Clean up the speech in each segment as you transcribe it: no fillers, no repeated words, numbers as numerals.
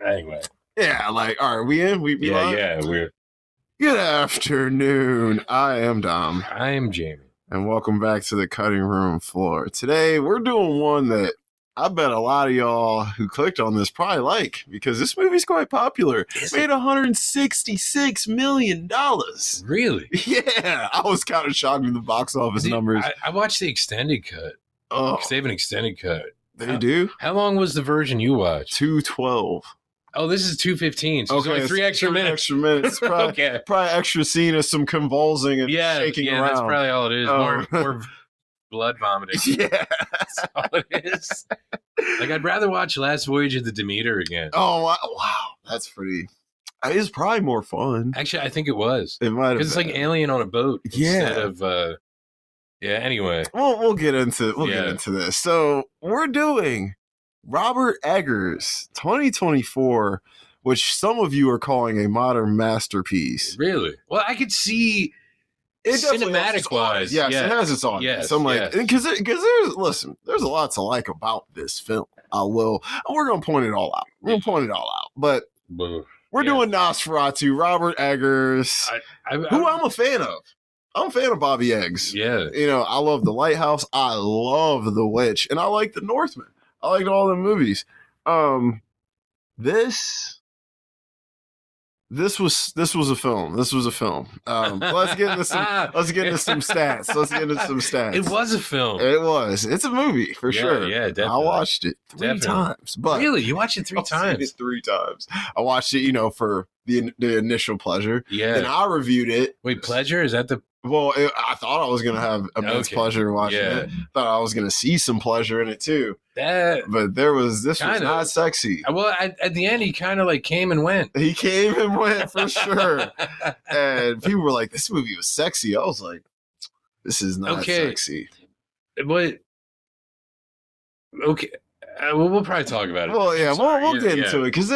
Anyway. Yeah, like, all right, we in? We live? Yeah, we're... Good afternoon. I am Dom. I am Jamie. And welcome back to the cutting room floor. Today, we're doing one that I bet a lot of y'all who clicked on this probably like, because this movie's quite popular. Made $166 million. Really? Yeah, I was kind of shocked with the box office numbers. I watched the extended cut. Oh, Because they have an extended cut. they do? How long was the version you watched? 212. Oh, this is 2:15. So it's only 3 extra minutes. Extra minutes. Probably, Okay. probably extra scene of some convulsing and shaking around. That's probably all it is. Oh. More blood vomiting. Yeah. That's all it is. Like, I'd rather watch Last Voyage of the Demeter again. Oh, wow. That's pretty... It's probably more fun. Actually, I think it was. It might have Because it's like been. Alien on a boat instead Yeah. of... yeah, anyway. We'll get into Yeah. this. So we're doing Robert Eggers 2024, which some of you are calling a modern masterpiece. Really? Well, I could see... It definitely has Cinematic its wise, audience. Yes, yeah. it has its audience. Yes, So I'm like, yes. because there's a lot to like about this film. We're gonna point it all out. But Boo. we're Yeah. doing Nosferatu, Robert Eggers, who I'm a fan of. I'm a fan of Bobby Eggs. Yeah. You know, I love The Lighthouse. I love The Witch, and I like The Northman. I liked all the movies. This was a film. Let's get into some. Let's get into some stats. It was a film. It was. It's a movie for Yeah, sure. yeah, definitely. I watched it three Definitely. times. But Really? You watched it 3 I've seen times? it 3 times. I watched it, for the initial pleasure. Yeah. And I reviewed it. Wait, Pleasure? Is that the... Well, I thought I was going to have immense Okay. pleasure watching Yeah. it. Thought I was going to see some pleasure in it too. That... But this was Kinda. not sexy. Well, at the end, he kind of like came and went. He came and went for sure. And people were like, this movie was sexy. I was like, this is not Okay. sexy. But... Okay. We'll probably talk about it. Well, yeah, Sorry, we'll get into it because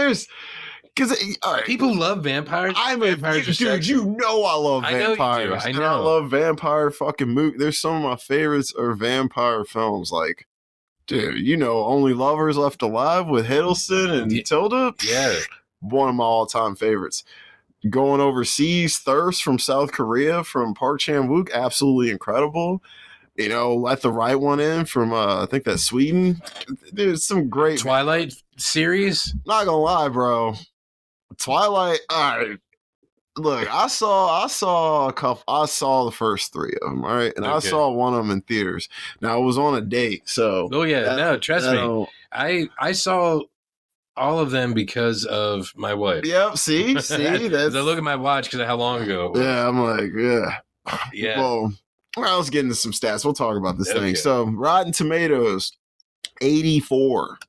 all right. People love vampires. Vampires are dude. sexy. You know I love I know you do. vampires. I And know. I love vampire fucking movies. There's some of my favorites are vampire films. Like, dude, Only Lovers Left Alive with Hiddleston and Yeah. Tilda. Yeah. One of my all-time favorites. Going Overseas, Thirst from South Korea from Park Chan-wook, absolutely incredible. Let the Right One In from I think that's Sweden. There's some great. Twilight series? Not gonna lie, bro. Twilight. All right. Look, I saw a couple. I saw the first 3 of them. All right, and I Okay. saw one of them in theaters. Now it was on a date, so. Oh, yeah. No, trust me. don't- I saw all of them because of my wife. Yep. See, 'Cause that's. I look at my watch because of how long ago it was. Yeah, I'm like, yeah. Yeah. Well, let's get into some stats. We'll talk about this Okay. thing. So, Rotten Tomatoes, 84.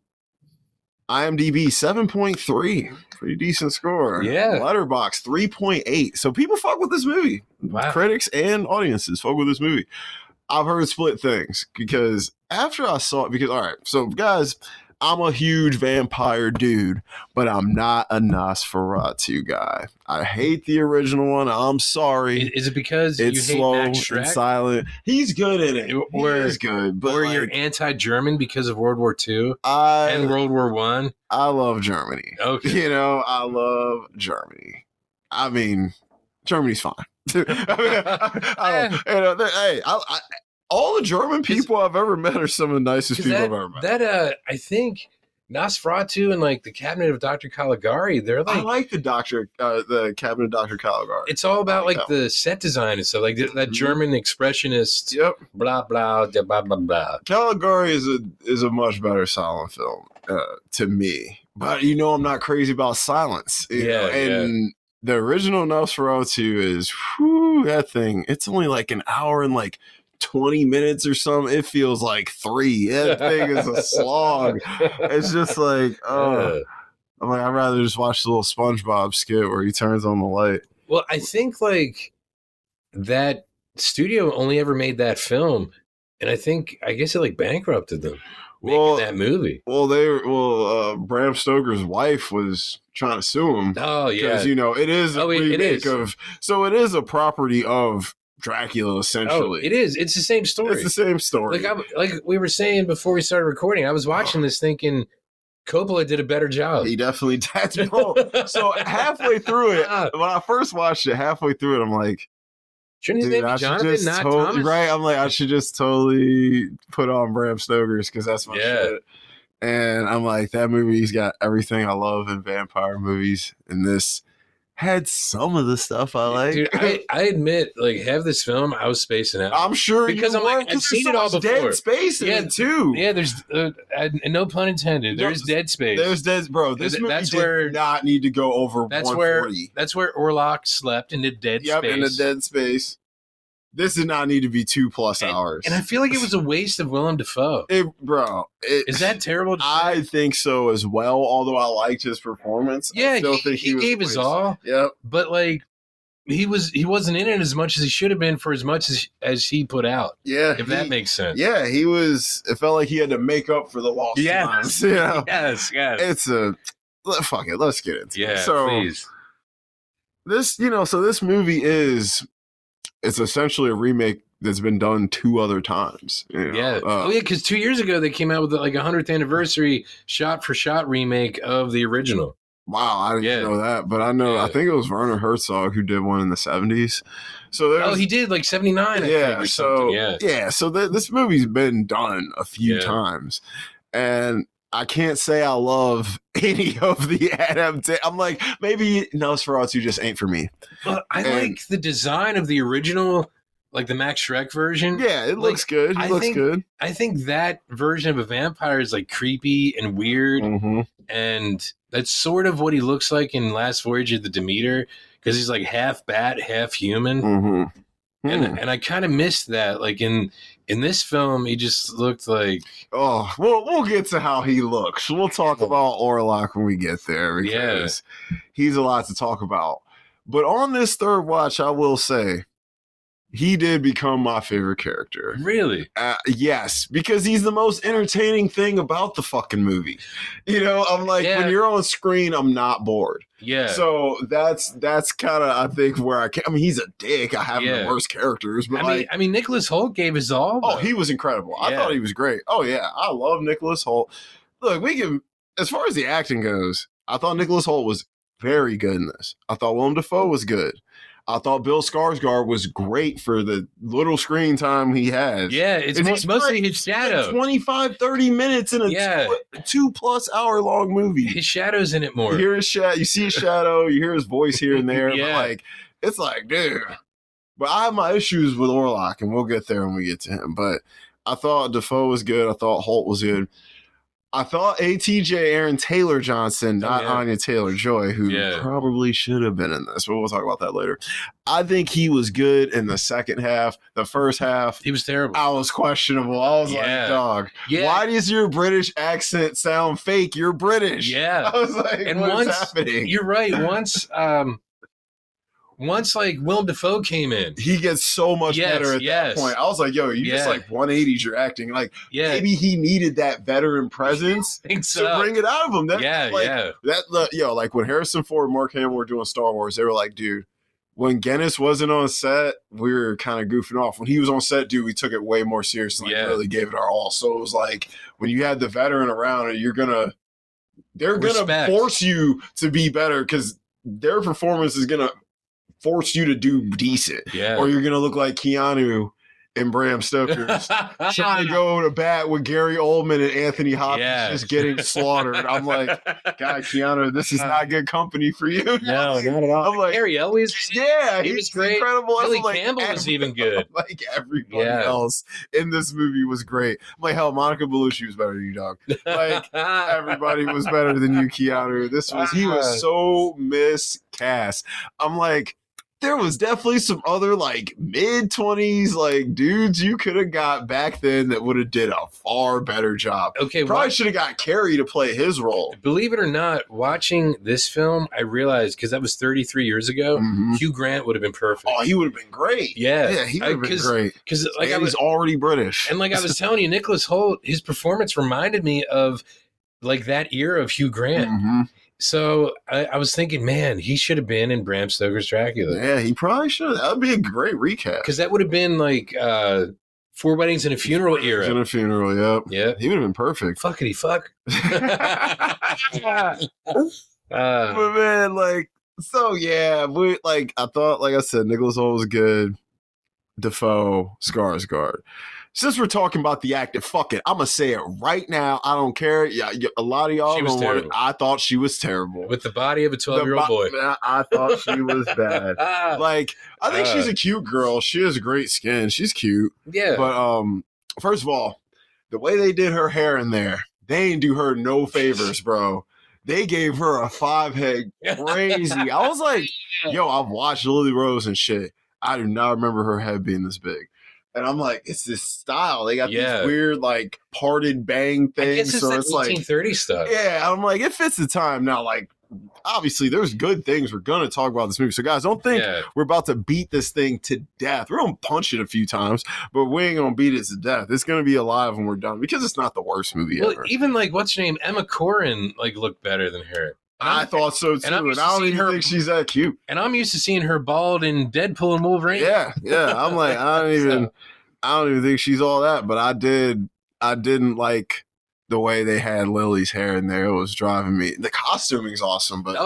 IMDb, 7.3. Pretty decent score. Yeah. Letterboxd, 3.8. So, people fuck with this movie. Wow. Critics and audiences fuck with this movie. I've heard split things because after I saw it, all right, so guys, I'm a huge vampire dude, but I'm not a Nosferatu guy. I hate the original one. I'm sorry. Is it because It's you hate slow Max and Schreck? He's good in it. Or- He is good, but Or like, you're anti-German because of World War II I and World War One? I love Germany. Okay. I love Germany. I mean, Germany's fine. All the German people I've ever met are some of the nicest people I've ever met. I think Nosferatu and like the Cabinet of Dr. Caligari, they're I like, like the Cabinet of Dr. Caligari. it's all about like like that the set design and stuff, like that Mhm. German expressionist, Yep. blah, blah, blah, blah, blah. Caligari is a much better silent film to me. But I'm not crazy about silence. you know, and the original Nosferatu is that thing. It's only like an hour and like 20 minutes or something. It feels like 3. That thing is a slog. It's just like, Yeah. I'm like, I'd rather just watch the little SpongeBob skit where he turns on the light. Well, I think like that studio only ever made that film, and I guess it like bankrupted them making that movie. Well, Bram Stoker's wife was trying to sue him. Oh yeah, Because it is a it remake is. so it is a property of Dracula essentially. it is. It's the same story. It's the same story. Like we were saying before we started recording, I was watching this thinking, Coppola did a better job. He definitely did. Bro. So halfway through it, when I first watched it, halfway through it, I'm like, shouldn't his name be Jonathan, not Thomas? Right? I'm like, I should just totally put on Bram Stoker's because that's my shit. And I'm like, that movie's got everything I love in vampire movies, and this had some of the stuff I like. Dude, I admit, like, half this film, I was spacing out. I'm sure because I'm like, I've seen it all before. Dead space in it too. Yeah, there's no pun intended. There's dead space. There's dead, bro. This movie did not need to go over 140. That's where Orlok slept in the dead space. Yep, in the dead space. This did not need to be 2+ hours. And I feel like it was a waste of Willem Dafoe. Is that terrible? I think so as well, although I liked his performance. Yeah, I still think he gave his all. Yep. But, like, he wasn't in it as much as he should have been for as much as he put out. Yeah. If that makes sense. Yeah, it felt like he had to make up for the lost times. You know? Yes. Fuck it, let's get into it. Yeah, please. This movie it's essentially a remake that's been done 2 other times. Yeah. Because 2 years ago they came out with like a 100th anniversary shot-for-shot remake of the original. Wow, I didn't know that, but I know. I think it was Werner Herzog who did one in the 70s. So he did like 79. I think, or something. So this movie's been done a few times, and I can't say I love any of the adaptations. I'm like, maybe Nosferatu just ain't for me. But I like the design of the original, like the Max Schreck version. Yeah, it looks good. It looks good. I think that version of a vampire is like creepy and weird. Mm-hmm. And that's sort of what he looks like in Last Voyage of the Demeter, because he's like half bat, half human. Mm-hmm. And I kind of missed that. Like in this film, he just looked like... Oh, we'll get to how he looks. We'll talk about Orlok when we get there, because he's a lot to talk about. But on this third watch, I will say, he did become my favorite character. Really? Yes, because he's the most entertaining thing about the fucking movie. I'm like, when you're on screen, I'm not bored. Yeah. So that's kind of, I think, where he's a dick. I have the worst characters, but I mean, Nicholas Hoult gave his all. Oh, he was incredible. I thought he was great. Oh yeah, I love Nicholas Hoult. Look, as far as the acting goes, I thought Nicholas Hoult was very good in this. I thought Willem Dafoe was good. I thought Bill Skarsgård was great for the little screen time he has. Yeah, it's mostly his shadow. 25, 30 minutes in a 2+ hour long movie. His shadow's in it more. You hear his shadow, you see his shadow, you hear his voice here and there. But it's like, dude. But I have my issues with Orlok, and we'll get there when we get to him. But I thought Dafoe was good. I thought Holt was good. I thought ATJ Aaron Taylor Johnson, not Anya Taylor-Joy, who probably should have been in this, but we'll talk about that later. I think he was good in the second half. The first half, he was terrible. I was questionable. I was like, dog, why does your British accent sound fake? You're British. Yeah. I was like, and what's happening? You're right. Once like Willem Dafoe came in, he gets so much better at that point. I was like, yo, you just like 180s your acting. Like maybe he needed that veteran presence to bring it out of him. Like when Harrison Ford and Mark Hamill were doing Star Wars, they were like, dude, when Guinness wasn't on set, we were kind of goofing off. When he was on set, dude, we took it way more seriously. Like, really gave it our all. So it was like, when you had the veteran around, they're gonna force you to be better, because their performance is gonna force you to do decent, or you're gonna look like Keanu and Bram Stoker's trying to go to bat with Gary Oldman and Anthony Hopkins just getting slaughtered. I'm like, God, Keanu, this is not good company for you. No, not at all. I'm like, Gary Elwes, he was great. Incredible. Billy Campbell was even good. Like everybody else in this movie was great. I'm like, hell, Monica Bellucci was better than you, dog. Like everybody was better than you, Keanu. He was so miscast. I'm like, there was definitely some other like mid-20s like dudes you could have got back then that would have did a far better job. Okay, probably should have got Carey to play his role. Believe it or not, watching this film, I realized, because that was 33 years ago, Hugh Grant would have been perfect. Oh, he would have been great. Yeah, he would have been great. Because like he's already British, and like I was telling you, Nicholas Hoult, his performance reminded me of like that era of Hugh Grant. So I was thinking, man, he should have been in Bram Stoker's Dracula. Yeah, he probably should. That would be a great recap. Because that would have been like Four Weddings and a Funeral era. In a Funeral, yep. Yeah. He would have been perfect. Fuckity fuck. But man, like, so yeah, I thought, like I said, Nicholas Hoult was good. Defoe, Skarsgård. Since we're talking about the actor, fuck it. I'm going to say it right now. I don't care. Yeah, a lot of y'all don't want it. I thought she was terrible. With the body of a 12-year-old boy. I thought she was bad. Like, I think she's a cute girl. She has great skin. She's cute. Yeah. But first of all, the way they did her hair in there, they ain't do her no favors, bro. They gave her a 5-head crazy. I was like, yo, I've watched Lily Rose and shit. I do not remember her head being this big. And I'm like, it's this style. They got these weird, like, parted bang things. I guess it's it's 1830 stuff. Yeah, I'm like, it fits the time. Now, like, obviously, there's good things we're going to talk about this movie. So, guys, don't think we're about to beat this thing to death. We're going to punch it a few times, but we ain't going to beat it to death. It's going to be alive when we're done because it's not the worst movie ever. Even, like, what's her name? Emma Corrin, like, looked better than her. I thought so too, and I don't even think she's that cute. And I'm used to seeing her bald in Deadpool and Wolverine. Yeah. I'm like, I don't even think she's all that, but I didn't like the way they had Lily's hair in there. It was driving me. The costuming's awesome, but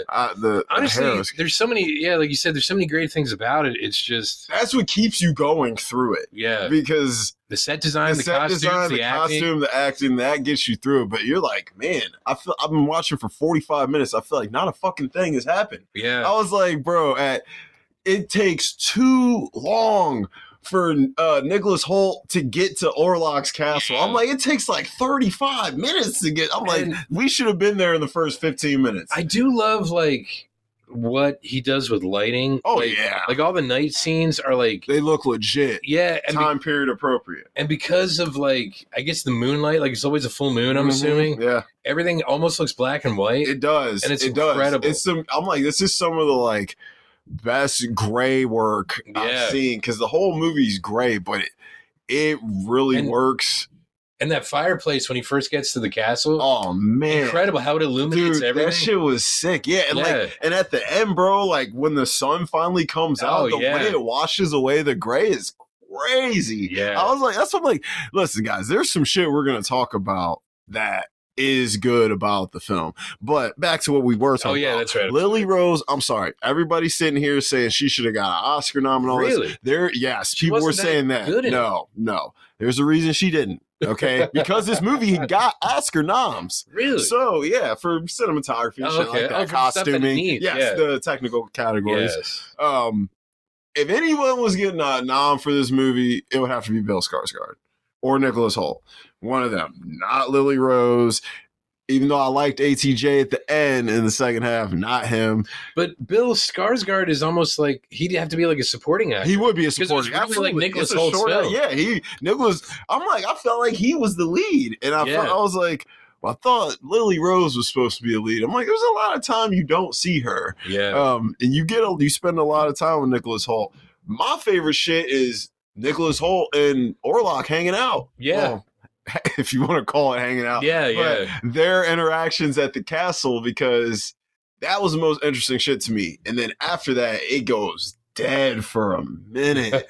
honestly, there's so many. Yeah, like you said, there's so many great things about it. It's just that's what keeps you going through it. Yeah, because the set design, the costume, the acting, that gets you through it. But you're like, man, I've been watching for 45 minutes. I feel like not a fucking thing has happened. Yeah, I was like, bro, it takes too long for Nicholas Hoult to get to Orlok's castle. I'm like, it takes like 35 minutes to get. I'm like, we should have been there in the first 15 minutes. I do love like what he does with lighting. Oh, like, yeah. Like all the night scenes are like... They look legit. Yeah. And time period appropriate. And because of like, I guess the moonlight, like it's always a full moon, I'm assuming. Yeah. Everything almost looks black and white. It does. And it's incredible. I'm like, this is some of the like best gray work I've seen, because the whole movie's gray, but it really works. And that fireplace when he first gets to the castle. Oh man. Incredible how it illuminates everything. That shit was sick. Yeah. And and at the end, bro, like when the sun finally comes out, the way it washes away the gray is crazy. Yeah. I was like, that's what I'm like, listen, guys, there's some shit we're gonna talk about that is good about the film. But back to what we were talking about. That's right. Lily Rose, I'm sorry. Everybody's sitting here saying she should have got an Oscar nomination. Really? People were saying that. No. There's a reason she didn't. Okay, because this movie got Oscar noms. Really? So yeah, for cinematography, shit like that, costuming, the technical categories. Yes. If anyone was getting a nom for this movie, it would have to be Bill Skarsgård or Nicholas Hoult. One of them, not Lily Rose. Even though I liked ATJ at the end in the second half, not him. But Bill Skarsgård is almost like he'd have to be like a supporting actor. He would be a supporting actor. Really like Nicholas Holt's film. Yeah, Nicholas. I'm like, I felt like he was the lead, and I was like, well, I thought Lily Rose was supposed to be a lead. I'm like, there's a lot of time you don't see her. Yeah. And you spend a lot of time with Nicholas Hoult. My favorite shit is Nicholas Hoult and Orlok hanging out. Yeah. Well, if you want to call it hanging out. Yeah. Their interactions at the castle, because that was the most interesting shit to me. And then after that, it goes dead for a minute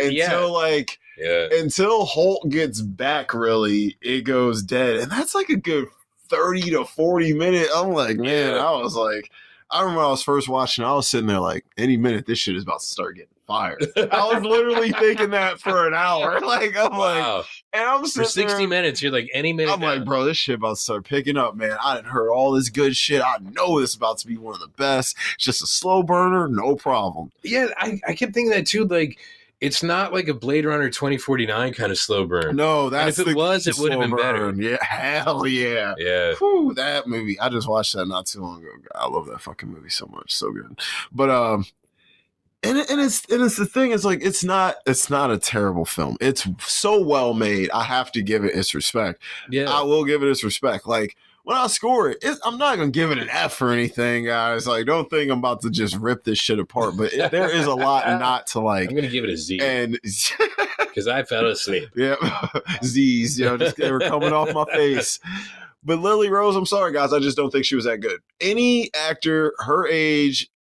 until Hoult gets back, really, it goes dead. And that's like a good 30 to 40 minutes. I'm like, man, I was like, I remember when I was first watching, I was sitting there like, any minute this shit is about to start getting fired. I was literally thinking that for an hour. Like, I'm like, and I'm sitting for 60 minutes, you're like, any minute. I'm like, bro, this shit about to start picking up, man. I done heard all this good shit. I know this is about to be one of the best. It's just a slow burner, no problem. Yeah, I kept thinking that too. Like, it's not like a Blade Runner 2049 kind of slow burn. No, that's and if it was, it would have been better. Yeah, hell yeah. Yeah. Whew, that movie. I just watched that not too long ago. I love that fucking movie so much. So good. But and it's the thing, it's like it's not a terrible film. It's so well made. I have to give it its respect. Yeah. I will give it its respect. Like, when I score it, I'm not going to give it an F or anything, guys. Like, don't think I'm about to just rip this shit apart. But there is a lot not to like. I'm going to give it a Z. And because I fell asleep. Yeah, Z's, they were coming off my face. But Lily Rose, I'm sorry, guys. I just don't think she was that good. Any actor her age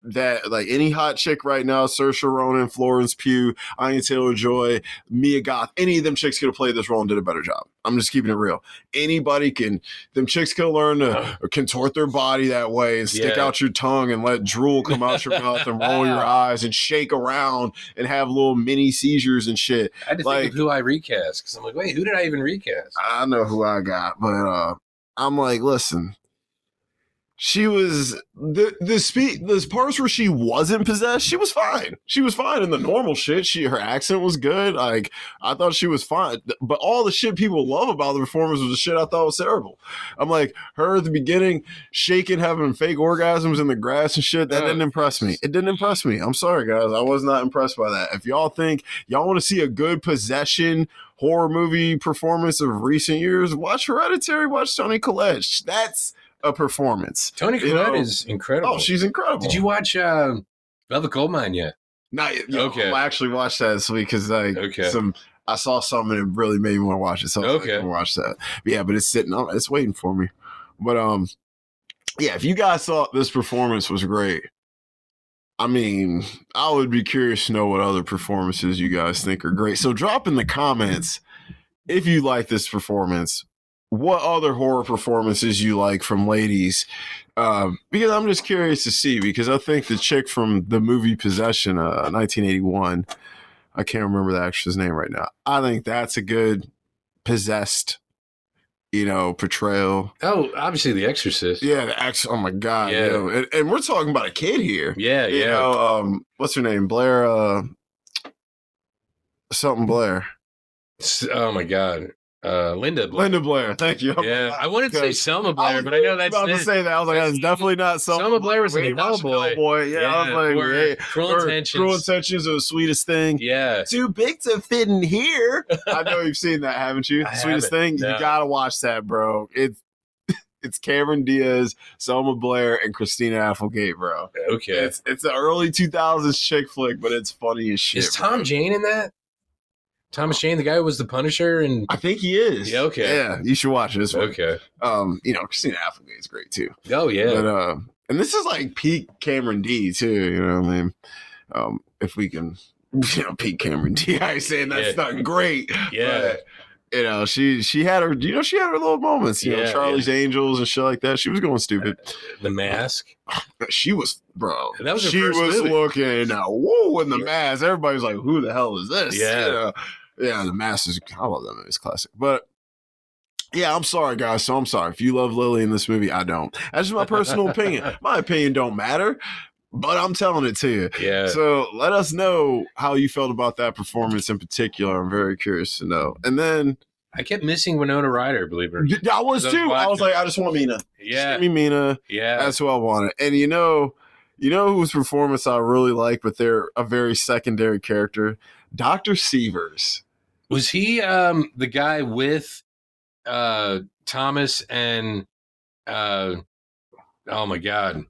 that like any hot chick right now, Saoirse Ronan, Florence Pugh, Anya Taylor-Joy, Mia Goth, any of them chicks could have played this role and did a better job. I'm just keeping it real. Anybody can, them chicks can learn to contort their body that way and stick out your tongue and let drool come out your mouth and roll your eyes and shake around and have little mini seizures and shit. I had to think of who I recast because I'm like, wait, who did I even recast? I know who I got, but I'm like, listen. She was the parts where she wasn't possessed. She was fine. She was fine in the normal shit. Her accent was good. Like I thought she was fine. But all the shit people love about the performance was the shit I thought was terrible. I'm like her at the beginning, shaking, having fake orgasms in the grass and shit. That didn't impress me. It didn't impress me. I'm sorry, guys. I was not impressed by that. If y'all think y'all want to see a good possession horror movie performance of recent years, watch Hereditary. Watch Toni Collette. That's a performance. Toni Collette is incredible. Oh, she's incredible. Did you watch Velvet Goldmine yet? Not yet. Okay. I actually watched that this week because I saw something and it really made me want to watch it. So I was like, watch that. But yeah, but it's sitting on, it's waiting for me. But yeah, if you guys thought this performance was great, I mean, I would be curious to know what other performances you guys think are great. So drop in the comments if you like this performance. What other horror performances you like from ladies? Because I'm just curious to see, because I think the chick from the movie Possession, 1981, I can't remember the actress' name right now. I think that's a good possessed, portrayal. Oh, obviously The Exorcist. Yeah, the oh my God. Yeah. And we're talking about a kid here. Yeah, yeah. What's her name? Blair, something Blair. Oh my God. Linda Blair, thank you. Yeah, I wanted to say Selma Blair, but I know that's about to say that. I was like, that's definitely not Selma. Selma Blair was in Hellboy. Yeah, I was like, Cruel Intentions. Cruel Intentions are the sweetest thing. Yeah, too big to fit in here. I know you've seen that, haven't you? Sweetest thing. No. You gotta watch that, bro. It's Cameron Diaz, Selma Blair, and Christina Applegate, bro. Okay, it's an early 2000s chick flick, but it's funny as shit. Is Tom Jane in that? Thomas Jane, the guy who was the Punisher, and I think he is. Yeah, okay. Yeah, you should watch this one. Okay. Christina Applegate is great too. Oh yeah. But and this is like peak Cameron D too. You know what I mean? If we can, peak Cameron D. I ain't saying that's not great. Yeah. But, she had her. She had her little moments. Charlie's Angels and shit like that. She was going stupid. The Mask. She was, bro. That was her she first was movie. Looking whoa in the Mask. Everybody was like, "Who the hell is this?" Yeah. Yeah, the Mask is. I love that movie. It's classic. But yeah, I'm sorry, guys. So I'm sorry if you love Lily in this movie. I don't. That's just my personal opinion. My opinion don't matter. But I'm telling it to you. Yeah. So let us know how you felt about that performance in particular. I'm very curious to know. And then I kept missing Winona Ryder, believe it or not. I was too. I was like, I just want Mina. Yeah. Just give me Mina. Yeah. That's who I wanted. And you know whose performance I really like, but they're a very secondary character? Dr. Seavers. Was he the guy with Thomas and oh my God.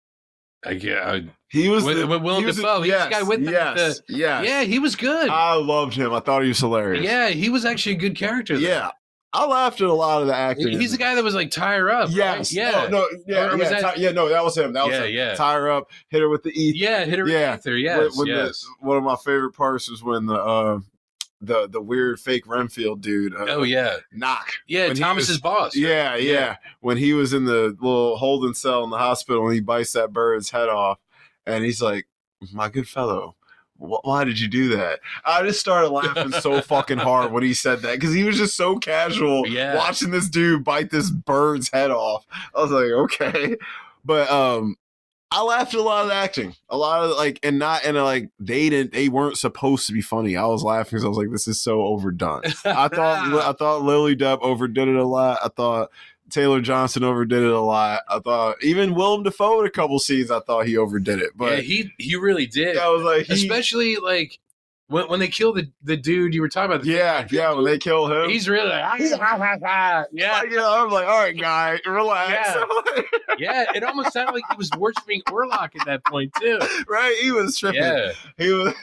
He was with Willem Dafoe. He was the guy with yes. Yeah, he was good. I loved him. I thought he was hilarious. Yeah, he was actually a good character. Yeah. I laughed at a lot of the acting. He's the guy that was like, tie her up. Yes. Right? Yeah. That was him. That was him. Yeah. Tie her up, hit her with the ether. Yeah, hit her with the ether. Yes. One of my favorite parts was when the weird fake Renfield dude. Knock. Yeah, Thomas's boss. Right? Yeah. When he was in the little holding cell in the hospital and he bites that bird's head off, and he's like, "My good fellow, why did you do that?" I just started laughing so fucking hard when he said that because he was just so casual watching this dude bite this bird's head off. I was like, okay, but I laughed at a lot of the acting, a lot of they weren't supposed to be funny. I was laughing because I was like, this is so overdone. I thought Lily Depp overdid it a lot. I thought Taylor Johnson overdid it a lot. I thought even Willem Dafoe in a couple scenes, I thought he overdid it. But yeah, he really did. I was like, especially like when they kill the dude you were talking about. When they kill him, he's really like, yeah. I'm like, all right, guy, relax. Yeah, it almost sounded like he was worshiping Orlok at that point too. Right, he was tripping. Yeah, he was.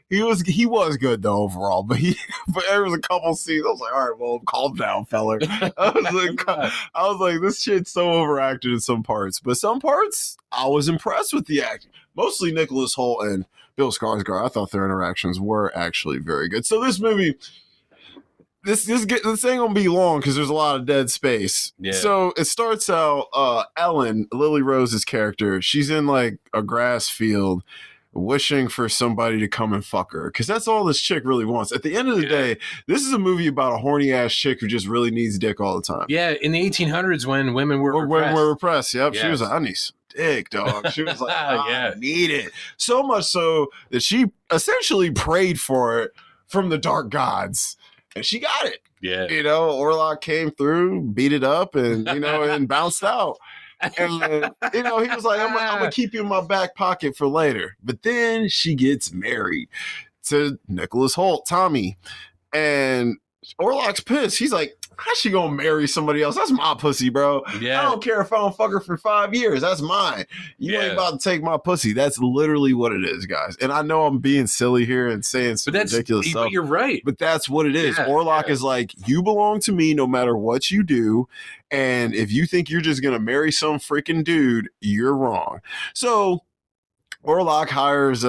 he was good though overall, but there was a couple scenes I was like, all right, well, calm down, feller. I was like, this shit's so overacted in some parts, but some parts I was impressed with the acting. Mostly Nicholas Hoult and Bill Skarsgård. I thought their interactions were actually very good. So this movie, this ain't gonna be long because there's a lot of dead space. Yeah. So it starts out, Ellen, Lily Rose's character, she's in like a grass field wishing for somebody to come and fuck her because that's all this chick really wants. At the end of the day, this is a movie about a horny ass chick who just really needs dick all the time. Yeah, in the 1800s when women were repressed. Women were repressed. Yep, yes. She was like, I need some dick, dog. She was like, I need it. So much so that she essentially prayed for it from the dark gods. And she got it. Yeah. You know, Orlok came through, beat it up, and, you know, and bounced out. And, you know, he was like, I'm going to keep you in my back pocket for later. But then she gets married to Nicholas Hoult, Tommy. And Orlok's pissed. He's like, how's she going to marry somebody else? That's my pussy, bro. Yeah. I don't care if I don't fuck her for 5 years. That's mine. You ain't about to take my pussy. That's literally what it is, guys. And I know I'm being silly here and saying some ridiculous stuff. But you're right. But that's what it is. Orlok is like, you belong to me no matter what you do. And if you think you're just going to marry some freaking dude, you're wrong. So Orlok hires,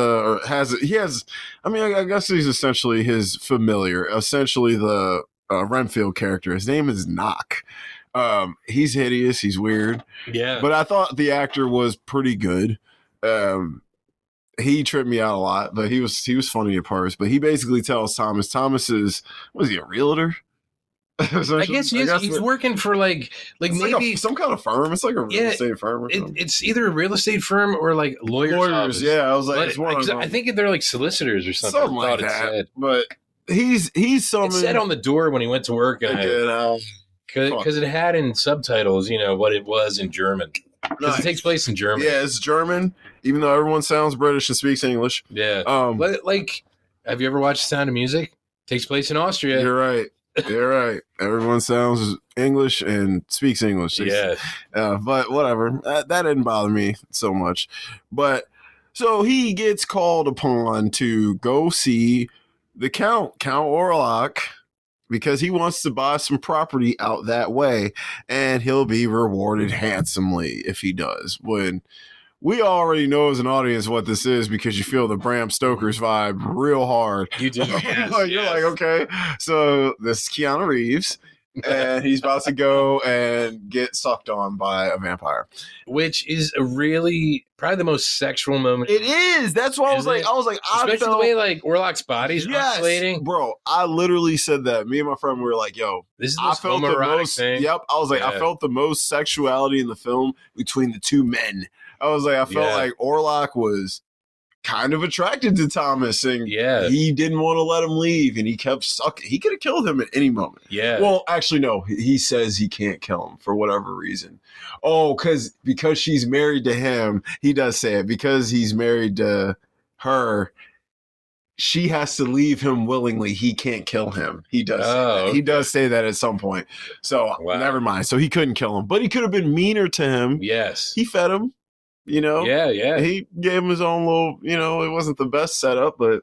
I guess he's essentially his familiar, essentially the Renfield character. His name is Knock. He's hideous. He's weird. Yeah. But I thought the actor was pretty good. He tripped me out a lot, but he was funny at parts. But he basically tells Thomas is, was he a realtor? I guess he's working for like maybe like some kind of firm. It's like a real estate firm. Or something. It's either a real estate firm or like lawyers. Office. Yeah. I was like, it's one of them. I think they're like solicitors or something. Something like that. But he's summoned. It said on the door when he went to work, because it had in subtitles, you know, what it was in German. Because it takes place in Germany. Yeah, it's German, even though everyone sounds British and speaks English. Yeah. Like, have you ever watched Sound of Music? It takes place in Austria. You're right. You're right. Everyone sounds English and speaks English. Yeah. But whatever. That didn't bother me so much. But so he gets called upon to go see the Count Orlok, because he wants to buy some property out that way, and he'll be rewarded handsomely if he does. When we already know as an audience what this is, because you feel the Bram Stoker's vibe real hard. You do. You're like, okay, so this is Keanu Reeves, and he's about to go and get sucked on by a vampire, which is probably the most sexual moment. It is. That's why I was like, especially the way like Orlok's body's oscillating. Bro, I literally said that. Me and my friend were like, yo, this is the most thing. Yep. I was like, I felt the most sexuality in the film between the two men. I was like, I felt like Orlok was kind of attracted to Thomas, and he didn't want to let him leave, and he kept sucking. He could have killed him at any moment. Yeah. Well, actually, no. He says he can't kill him for whatever reason. Oh, because she's married to him. He does say it. Because he's married to her, she has to leave him willingly. He can't kill him. He does. Okay. He does say that at some point. So never mind. So he couldn't kill him, but he could have been meaner to him. Yes. He fed him. You know? Yeah. He gave him his own little, you know, it wasn't the best setup, but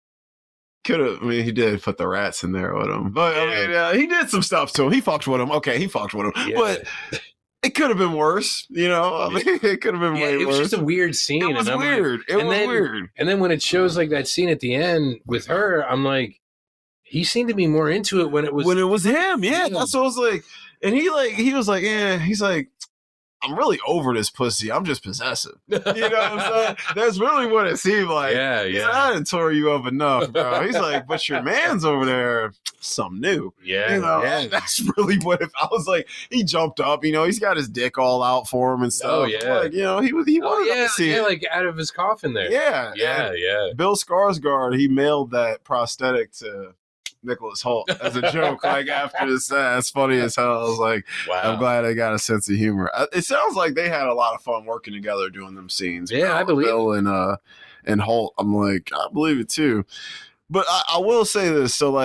he did put the rats in there with him. But, I mean, he did some stuff to him. He fucked with him. Okay, he fucked with him. Yeah. But it could have been worse, you know? I mean, it could have been way worse. It was just a weird scene. It was weird. It was weird. And then when it shows, like, that scene at the end with her, I'm like, he seemed to be more into it when it was him. Yeah, that's what I was like. And he was like, yeah, he's like, I'm really over this pussy. I'm just possessive. You know what I'm saying? That's really what it seemed like. Yeah. I didn't tore you up enough, bro. He's like, but your man's over there, something new. Yeah. You know, that's really what I was like. He jumped up, you know, he's got his dick all out for him and stuff. Oh, yeah. Like, you know, he wanted to see it. Like out of his coffin there. Yeah. Bill Skarsgård, he mailed that prosthetic to Nicholas Hoult as a joke, like after this. That's funny as hell. I was like, wow. I'm glad I got a sense of humor. It sounds like they had a lot of fun working together doing them scenes. Yeah, I believe Bill and Hoult. I'm like, I believe it too. But I will say this. So like,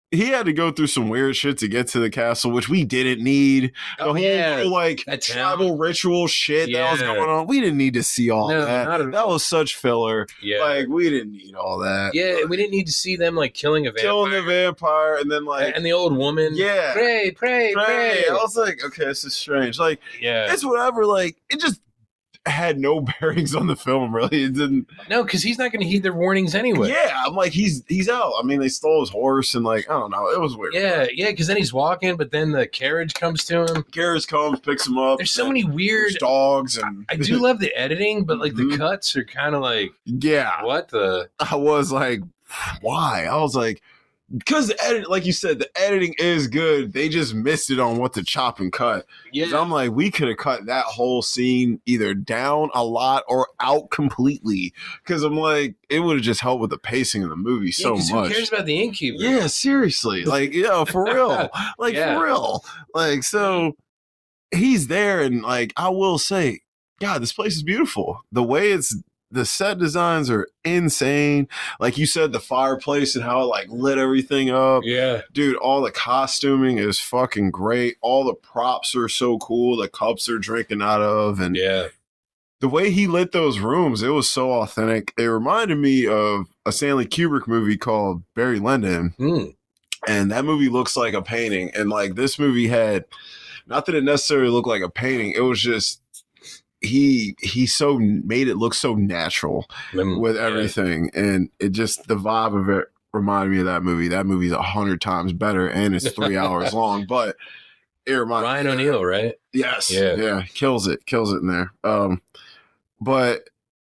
he had to go through some weird shit to get to the castle, which we didn't need. The whole like tribal ritual shit that was going on. We didn't need to see all that. That was such filler. Yeah. Like, we didn't need all that. Yeah, we didn't need to see them like killing a vampire and then like and the old woman. Yeah. Pray. I was like, okay, this is strange. Like, it's whatever. Like, it just had no bearings on the film, really. It didn't. No, because he's not going to heed their warnings anyway. Yeah, I'm like, he's out. I mean, they stole his horse and like, I don't know. It was weird. Yeah, because then he's walking, but then the carriage comes to him. Carriage comes, picks him up. There's so many weird dogs, and I do love the editing, but like the cuts are kind of like, what the? I was like, why? I was like, because the edit, like you said, the editing is good. They just missed it on what to chop and cut. Yeah, so I'm like, we could have cut that whole scene either down a lot or out completely. Because I'm like, it would have just helped with the pacing of the movie so much. Who cares about the innkeeper? Yeah, seriously, like, for real, like for real, like so. He's there, and like I will say, God, this place is beautiful. The way the set designs are insane. Like you said, the fireplace and how it like lit everything up. Yeah. Dude, all the costuming is fucking great. All the props are so cool. The cups they're drinking out of. And the way he lit those rooms, it was so authentic. It reminded me of a Stanley Kubrick movie called Barry Lyndon. And that movie looks like a painting. And like this movie had, not that it necessarily looked like a painting, it was just, he so made it look so natural with everything, and it just the vibe of it reminded me of that movie. That movie's 100 times better, and it's 3 hours long, but it reminded Ryan O'Neal, right? Yes, yeah, kills it in there. But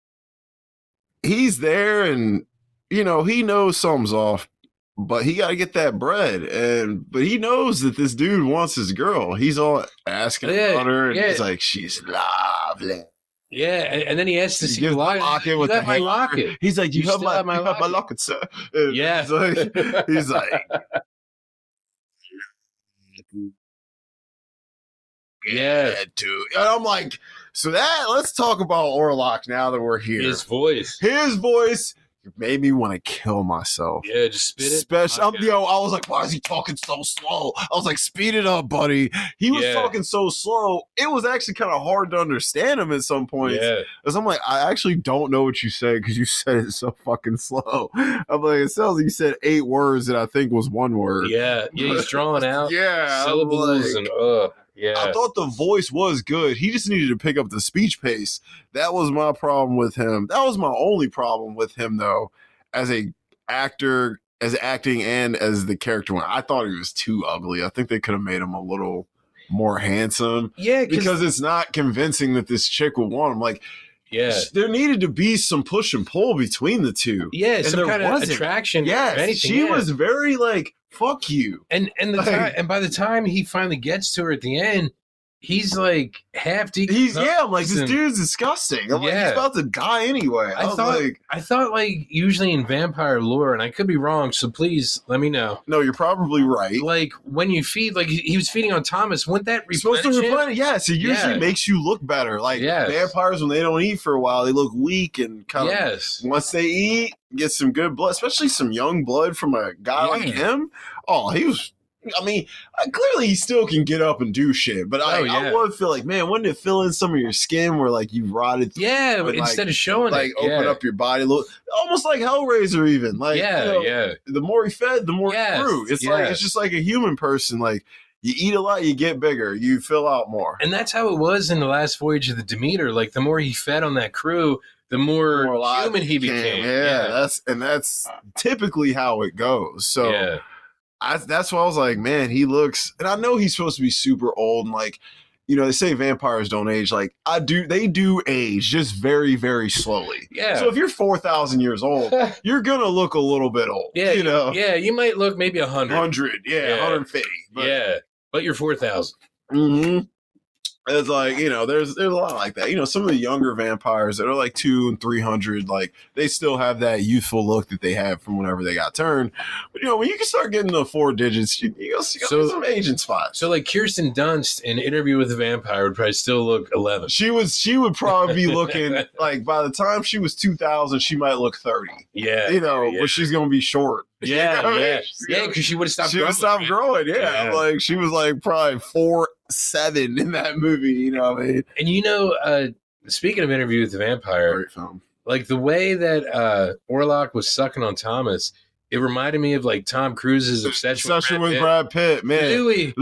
he's there, and he knows something's off. But he got to get that bread, but he knows that this dude wants his girl. He's all asking about her, and he's like, "She's lovely." Yeah, and then he asks to see the locket with the locket. He's like, "You have my locket, sir." And yeah, he's like, yeah, dude. And I'm like, so let's talk about Orlok now that we're here. His voice. It made me want to kill myself. Yeah, just spit it. I was like, why is he talking so slow? I was like, speed it up, buddy. He was talking so slow. It was actually kind of hard to understand him at some points. Yeah. Because I'm like, I actually don't know what you said because you said it so fucking slow. I'm like, it sounds like you said 8 words that I think was 1 word. Yeah, he's drawing out syllables and yeah. I thought the voice was good. He just needed to pick up the speech pace. That was my problem with him. That was my only problem with him, though, as a actor, as acting, and as the character. I thought he was too ugly. I think they could have made him a little more handsome. Yeah, because it's not convincing that this chick would want him. Like, there needed to be some push and pull between the two. Yeah, and some kind of attraction. Yes, she was very like, fuck you. And by the time he finally gets to her at the end, he's like half decomposed. I'm like, this dude's disgusting. I'm like, he's about to die anyway. I thought like usually in vampire lore, and I could be wrong, so please let me know. No, you're probably right. Like when you feed, like he was feeding on Thomas, wouldn't that replenish supposed to replenish? Yes, it usually makes you look better. Like vampires, when they don't eat for a while, they look weak and kind of. Once they eat, get some good blood, especially some young blood from a guy like him. Oh, he was. I mean, clearly he still can get up and do shit, but I would feel like, man, wouldn't it fill in some of your skin where like you've rotted? Yeah, but instead of showing like open up your body, almost like Hellraiser, even like the more he fed, the more he grew. It's like it's just like a human person. Like you eat a lot, you get bigger, you fill out more, and that's how it was in the last voyage of the Demeter. Like the more he fed on that crew, the more human he became. Yeah, that's typically how it goes. So. That's why I was like, man, he looks, and I know he's supposed to be super old, and like, they say vampires don't age. Like they do age, just very, very slowly. Yeah. So if you're 4,000 years old, you're gonna look a little bit old. Yeah. Yeah, you might look maybe 100. 100. Yeah. 150. But you're 4,000. Mm-hmm. It's like, there's a lot like that. Some of the younger vampires that are like 200 and 300, like they still have that youthful look that they had from whenever they got turned. But when you can start getting the 4 digits, you got some aging spots. So like Kirsten Dunst in Interview with a Vampire would probably still look 11. She would probably be looking like by the time she was 2000, she might look 30. Yeah. But she's gonna be short. Yeah, because she would have stopped. She would have stopped growing. Yeah, like she was like probably 4'7" in that movie. You know what I mean? And speaking of Interview with the Vampire, great film. Like the way that Orlok was sucking on Thomas, it reminded me of like Tom Cruise's obsession with Brad Pitt. Man, Louis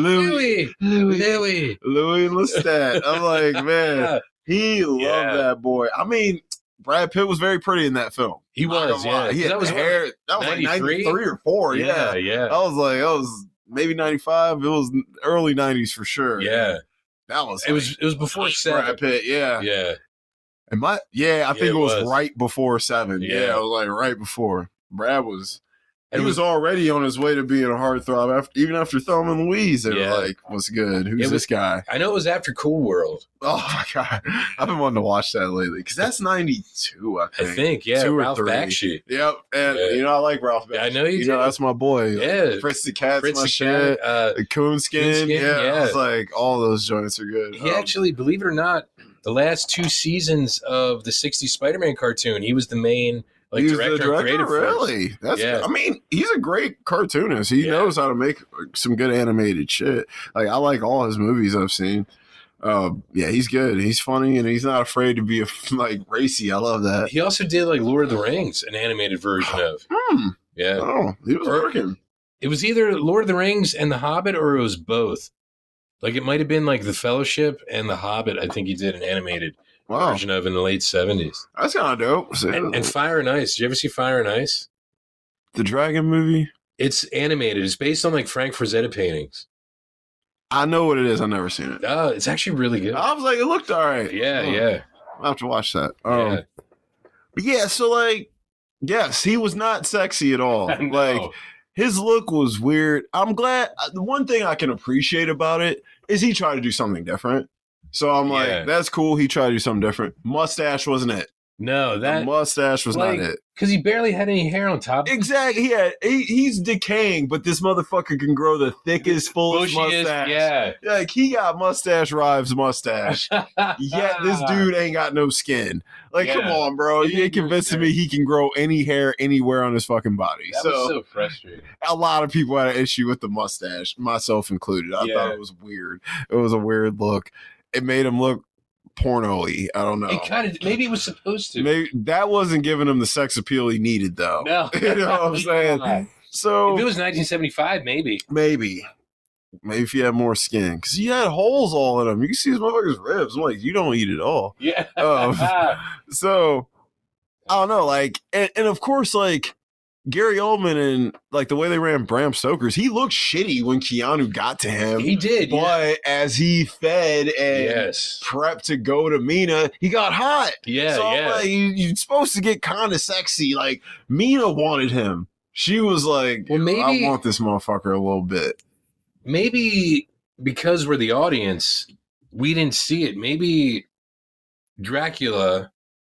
Lestat. I'm like, man, he loved that boy. I mean, Brad Pitt was very pretty in that film. He was, yeah. He had hair. That was 93? Like 93 or 4. Yeah. I was maybe 95. It was early 90s for sure. Yeah. That was. It was before 7. Brad Pitt. Yeah. Yeah. I think it was right before 7. Yeah. It was like right before. Brad was. He was already on his way to being a heartthrob, even after Thelma and Louise. They were like, what's good? Who's this guy? I know it was after Cool World. Oh, my God. I've been wanting to watch that lately because that's 92, I think. Yeah. 2 Ralph or 3. Bakshi. Yep. And, I like Ralph Bakshi. I know you do. That's my boy. Yeah. Fritz the Cat's my shit. Coonskin. Yeah. It's like all those joints are good. He actually, believe it or not, the last 2 seasons of the 60s Spider-Man cartoon, he was the main... Like he's director, the director, creative really? That's I mean, he's a great cartoonist. He knows how to make some good animated shit. Like I like all his movies I've seen. He's good. He's funny, and he's not afraid to be racy. I love that. He also did like Lord of the Rings, an animated version of. Yeah. Oh, he was working. It was either Lord of the Rings and The Hobbit, or it was both. Like it might have been like The Fellowship and The Hobbit. I think he did an animated version of in the late 70s. That's kind of dope. And Fire and Ice. Did you ever see Fire and Ice? The dragon movie? It's animated. It's based on like Frank Frazetta paintings. I know what it is. I've never seen it. It's actually really good. I was like, it looked all right. Yeah. I'll have to watch that. But yeah, so like, yes, he was not sexy at all. Like, his look was weird. I'm glad. The one thing I can appreciate about it is he tried to do something different. So I'm like, that's cool. He tried to do something different. Mustache wasn't it. No, the mustache was not it. Because he barely had any hair on top. Exactly. He's decaying, but this motherfucker can grow the thickest, fullest mustache. Yeah. Like, he got Mustache Rives mustache. Yet this dude ain't got no skin. Like, come on, bro. You ain't convincing me he can grow any hair anywhere on his fucking body. That was so frustrating. A lot of people had an issue with the mustache, myself included. I thought it was weird. It was a weird look. It made him look porno-y. I don't know. Maybe it was supposed to. Maybe that wasn't giving him the sex appeal he needed, though. No. You know what I'm saying? So if it was 1975, maybe if he had more skin, because he had holes all in him. You can see his motherfucker's ribs. I'm like, you don't eat it all. Yeah. So I don't know, like, and of course, like, Gary Oldman and like the way they ran Bram Stoker's, he looked shitty when Keanu got to him. He did, but as he fed and prepped to go to Mina, he got hot. Yeah, so like, you're supposed to get kind of sexy. Like, Mina wanted him. She was like, well, maybe I want this motherfucker a little bit. Maybe because we're the audience, we didn't see it. Maybe Dracula.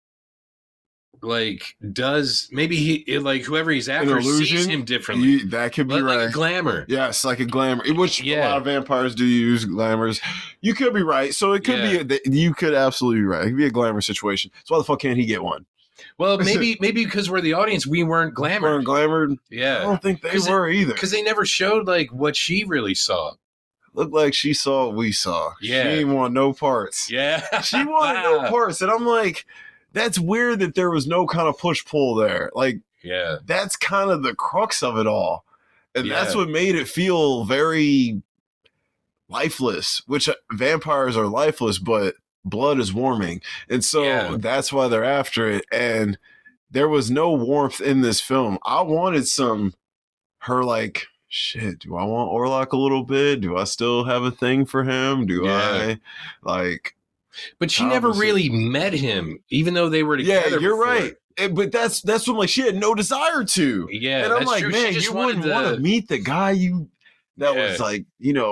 Like whoever he's after sees him differently. That could be right. Like a glamour. Yes, like a glamour. Which a lot of vampires do use glamours. You could be right. So it could be. You could absolutely be right. It could be a glamour situation. So why the fuck can't he get one? Well, maybe because we're the audience, we weren't glamored. Yeah, I don't think they were either. Because they never showed like what she really saw. Looked like she saw what we saw. Yeah, she didn't want no parts. Yeah, she wanted no parts, and I'm like. That's weird that there was no kind of push-pull there. Like, that's kind of the crux of it all. And that's what made it feel very lifeless, which vampires are lifeless, but blood is warming. And so that's why they're after it. And there was no warmth in this film. I wanted her like, shit, do I want Orlok a little bit? Do I still have a thing for him? Do I, like... But she never really met him, even though they were together. Yeah, you're right. But that's what, like, she had no desire to. Yeah, and I'm like, true. Man, you wouldn't want to meet the guy was like,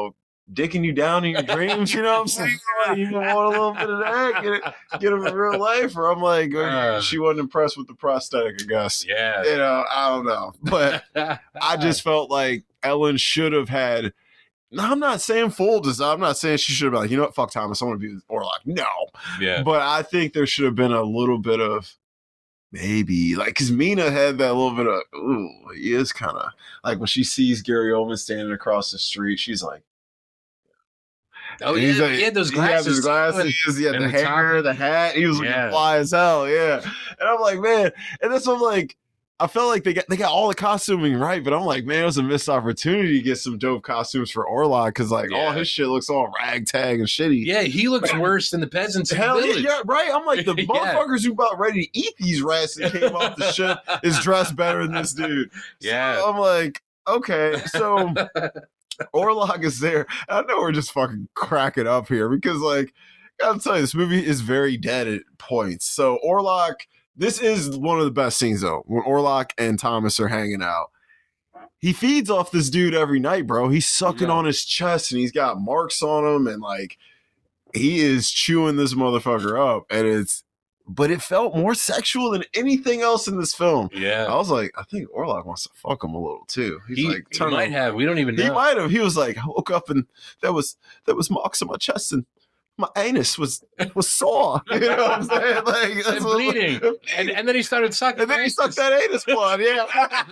dicking you down in your dreams, you know what I'm saying? Like, you want a little bit of that, get them in real life, or I'm like, she wasn't impressed with the prosthetic, I guess. Yeah. You know, I don't know. But I just felt like Ellen should have had, I'm not saying full design. I'm not saying she should have been like, you know what, fuck Thomas, I want to be with Orlok. No. Yeah. But I think there should have been a little bit of, maybe, like, because Mina had that little bit of, ooh, he is kind of, like, when she sees Gary Oldman standing across the street, she's like, oh, yeah, like, he had those glasses. He had his glasses, he had the hair, the hat, he was looking fly as hell, yeah. And I'm like, man, and that's what I'm like, I felt like they got all the costuming right, but I'm like, man, it was a missed opportunity to get some dope costumes for Orlok, because like all his shit looks all ragtag and shitty. Yeah, he looks worse than the peasants in the village. Yeah, right. I'm like, the motherfuckers who about ready to eat these rats that came off the ship is dressed better than this dude. Yeah. So I'm like, okay, so Orlok is there. I know we're just fucking cracking up here because, like, I gotta tell you, this movie is very dead at points. So Orlok, this is one of the best scenes though, when Orlok and Thomas are hanging out. He feeds off this dude every night, bro. He's sucking on his chest and he's got marks on him, and like he is chewing this motherfucker up, and but it felt more sexual than anything else in this film. Yeah. I was like, I think Orlok wants to fuck him a little too. He's like, he might have. We don't even know. He might have. He was like, I woke up and that was marks on my chest and my anus was sore. You know what I'm saying? Like, that's bleeding. And then he started sucking. And then he sucked that anus blood. Yeah.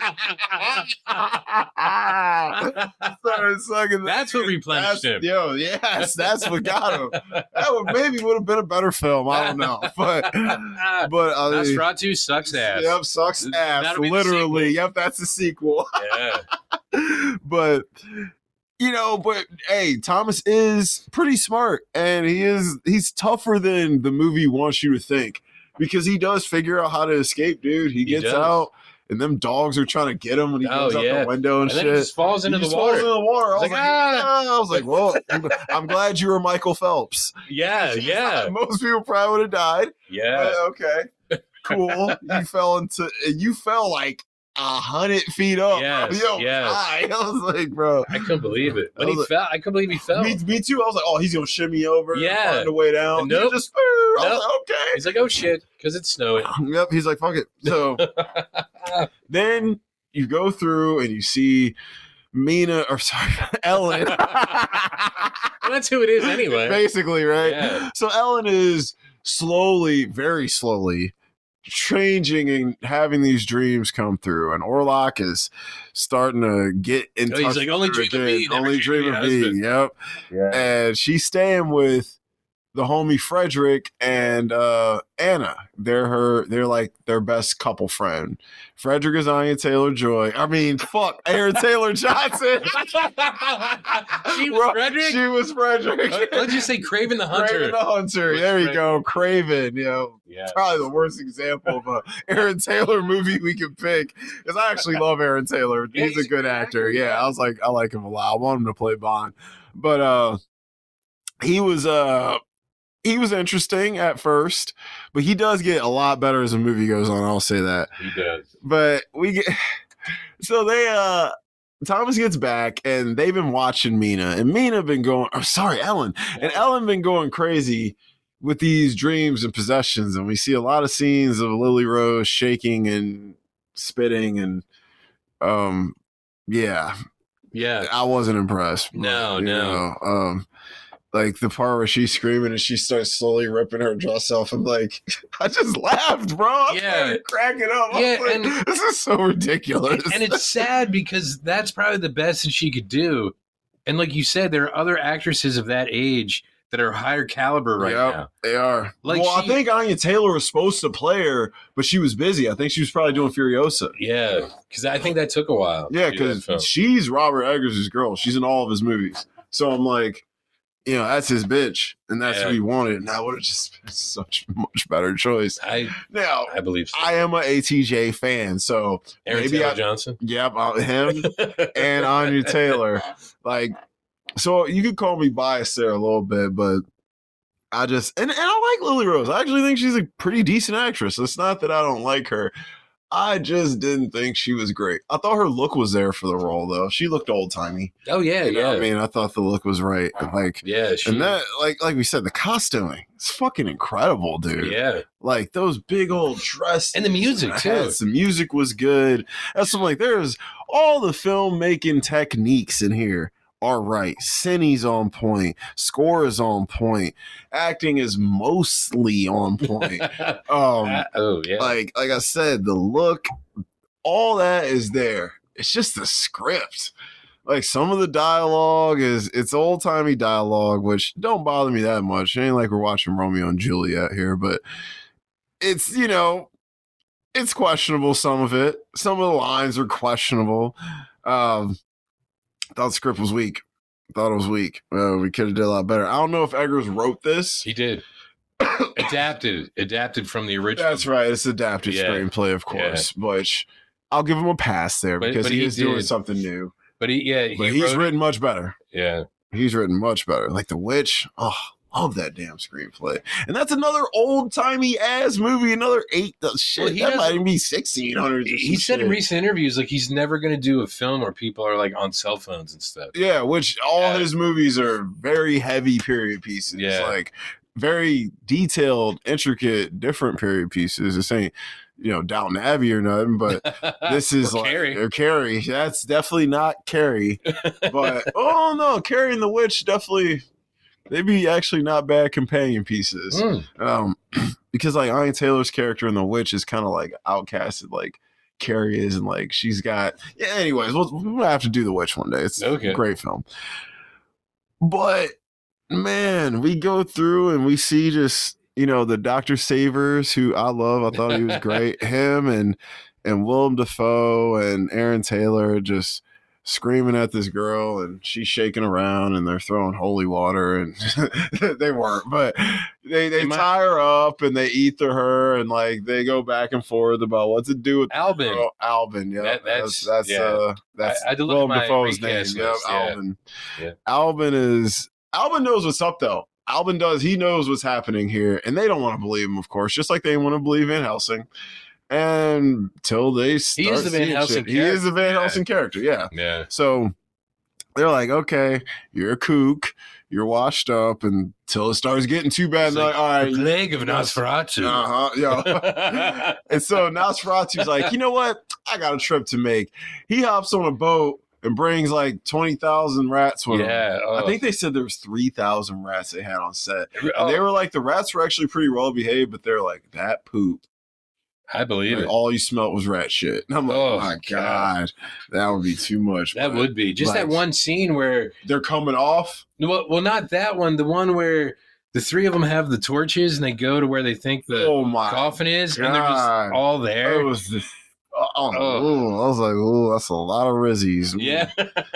Started sucking. That's what replenished him. Yo, yes, that's what got him. That would have been a better film. I don't know, but Nosferatu sucks ass. Yep, sucks ass. Literally. Yep, that's the sequel. Yeah. But. You know, but hey, Thomas is pretty smart, and he's tougher than the movie wants you to think, because he does figure out how to escape, dude. He gets out, and them dogs are trying to get him when he goes out the window and shit. Then he just falls into the water. I was like, well, I'm glad you were Michael Phelps. Yeah, yeah. Most people probably would have died. Yeah. But okay, cool. You fell like 100 feet up. Yes, I was like, bro, I couldn't believe it. When he fell, I couldn't believe he fell. Me too. I was like, oh, he's gonna shimmy over. Yeah, find a way down. Nope. I was like, okay. He's like, oh shit, because it's snowing. Yep. He's like, fuck it. So then you go through and you see Ellen. Well, that's who it is anyway. Basically, right? Yeah. So Ellen is slowly, very slowly, changing and having these dreams come through, and Orlok is starting to get in touch. He's like, only dream of me. Only dream of me. Yep. Yeah. And she's staying with the homie Frederick and Anna. They're like their best couple friend. Frederick is Anya Taylor-Joy. I mean, fuck, Aaron Taylor-Johnson. She was Frederick? She was Frederick. Let's just say Craven the Hunter. Craven the Hunter. There you go. Craven, probably the worst example of a Aaron Taylor movie we could pick. Because I actually love Aaron Taylor. He's a good actor. Yeah, I was like, I like him a lot. I want him to play Bond. But he was interesting at first, but he does get a lot better as the movie goes on. I'll say that. He does. But Thomas gets back, and they've been watching Mina, and Mina been going, Ellen. And Ellen been going crazy with these dreams and possessions, and we see a lot of scenes of Lily Rose shaking and spitting, and yeah. I wasn't impressed. No. Like the part where she's screaming and she starts slowly ripping her dress off. I'm like, I just laughed, bro. I'm cracking up. Yeah, like, and this is so ridiculous. And it's sad because that's probably the best that she could do. And like you said, there are other actresses of that age that are higher caliber now. They are. I think Anya Taylor was supposed to play her, but she was busy. I think she was probably doing Furiosa. Yeah, because I think that took a while. Yeah, because she's Robert Eggers' girl. She's in all of his movies. So I'm like, that's his bitch, and that's what he wanted. And that would have just been such a much better choice. I believe so. I am a ATJ fan, so Aaron Taylor Johnson. Yep, him and Anya Taylor. Like, so you could call me biased there a little bit, but I just and I like Lily Rose. I actually think she's a pretty decent actress. It's not that I don't like her. I just didn't think she was great. I thought her look was there for the role, though. She looked old timey. Oh yeah, you know what I mean, I thought the look was right. Like, and that, like we said, the costuming, it's fucking incredible, dude. Yeah, like those big old dresses and the music too. The music was good. That's something like there's all the filmmaking techniques in here. Are right. Cine's on point. Score is on point. Acting is mostly on point. Like I said, the look, all that is there. It's just the script. Like some of the dialogue it's old timey dialogue, which don't bother me that much. It ain't like we're watching Romeo and Juliet here, but it's it's questionable. Some of it. Some of the lines are questionable. Thought the script was weak. Thought it was weak. We could have did a lot better. I don't know if Eggers wrote this. He did. Adapted from the original. That's right. It's adapted screenplay, of course. Yeah. Which I'll give him a pass there because he is doing something new. But he's written much better. Yeah, he's written much better. Like The Witch. Oh, love that damn screenplay. And that's another old timey ass movie. Another shit. That might even be 1600s. He said in recent interviews, like he's never going to do a film where people are like on cell phones and stuff. Yeah, which all his movies are very heavy period pieces. Yeah, like very detailed, intricate, different period pieces. This ain't Downton Abbey or nothing, but this is Carrie. That's definitely not Carrie. But oh no, Carrie and the Witch definitely. They'd be actually not bad companion pieces. Because like Anya Taylor's character in The Witch is kind of like outcasted like Carrie is, and like she's got anyways, we'll have to do The Witch one day. It's a great film. But man, we go through and we see just the Dr. Savers, who I love. I thought he was great. Him and Willem Dafoe and Aaron Taylor just screaming at this girl, and she's shaking around, and they're throwing holy water, and they weren't, but they tie her up and they ether her, and like they go back and forth about what to do with Albin. Albin, yeah, that's I Willem Dafoe's name. Yep, Albin. Yeah. Albin knows what's up though. Albin does. He knows what's happening here, and they don't want to believe him, of course, just like they want to believe Van Helsing. And till they start, he is the Van Helsing character. He is the Van Helsing character, yeah. So they're like, okay, you're a kook, you're washed up, until it starts getting too bad. Like, all right, the leg of Nosferatu. And so Nosferatu's like, you know what? I got a trip to make. He hops on a boat and brings like 20,000 rats with him. I think they said there was 3,000 rats they had on set. And they were like, the rats were actually pretty well behaved, but they're like, that poop. I believe it. All you smelt was rat shit. And I'm like, oh my God, that would be too much. That would be. Just that one scene where they're coming off. Well, not that one. The one where the three of them have the torches and they go to where they think the coffin is, and they're just all there. It was just, I was like, oh, that's a lot of Rizzies. Yeah.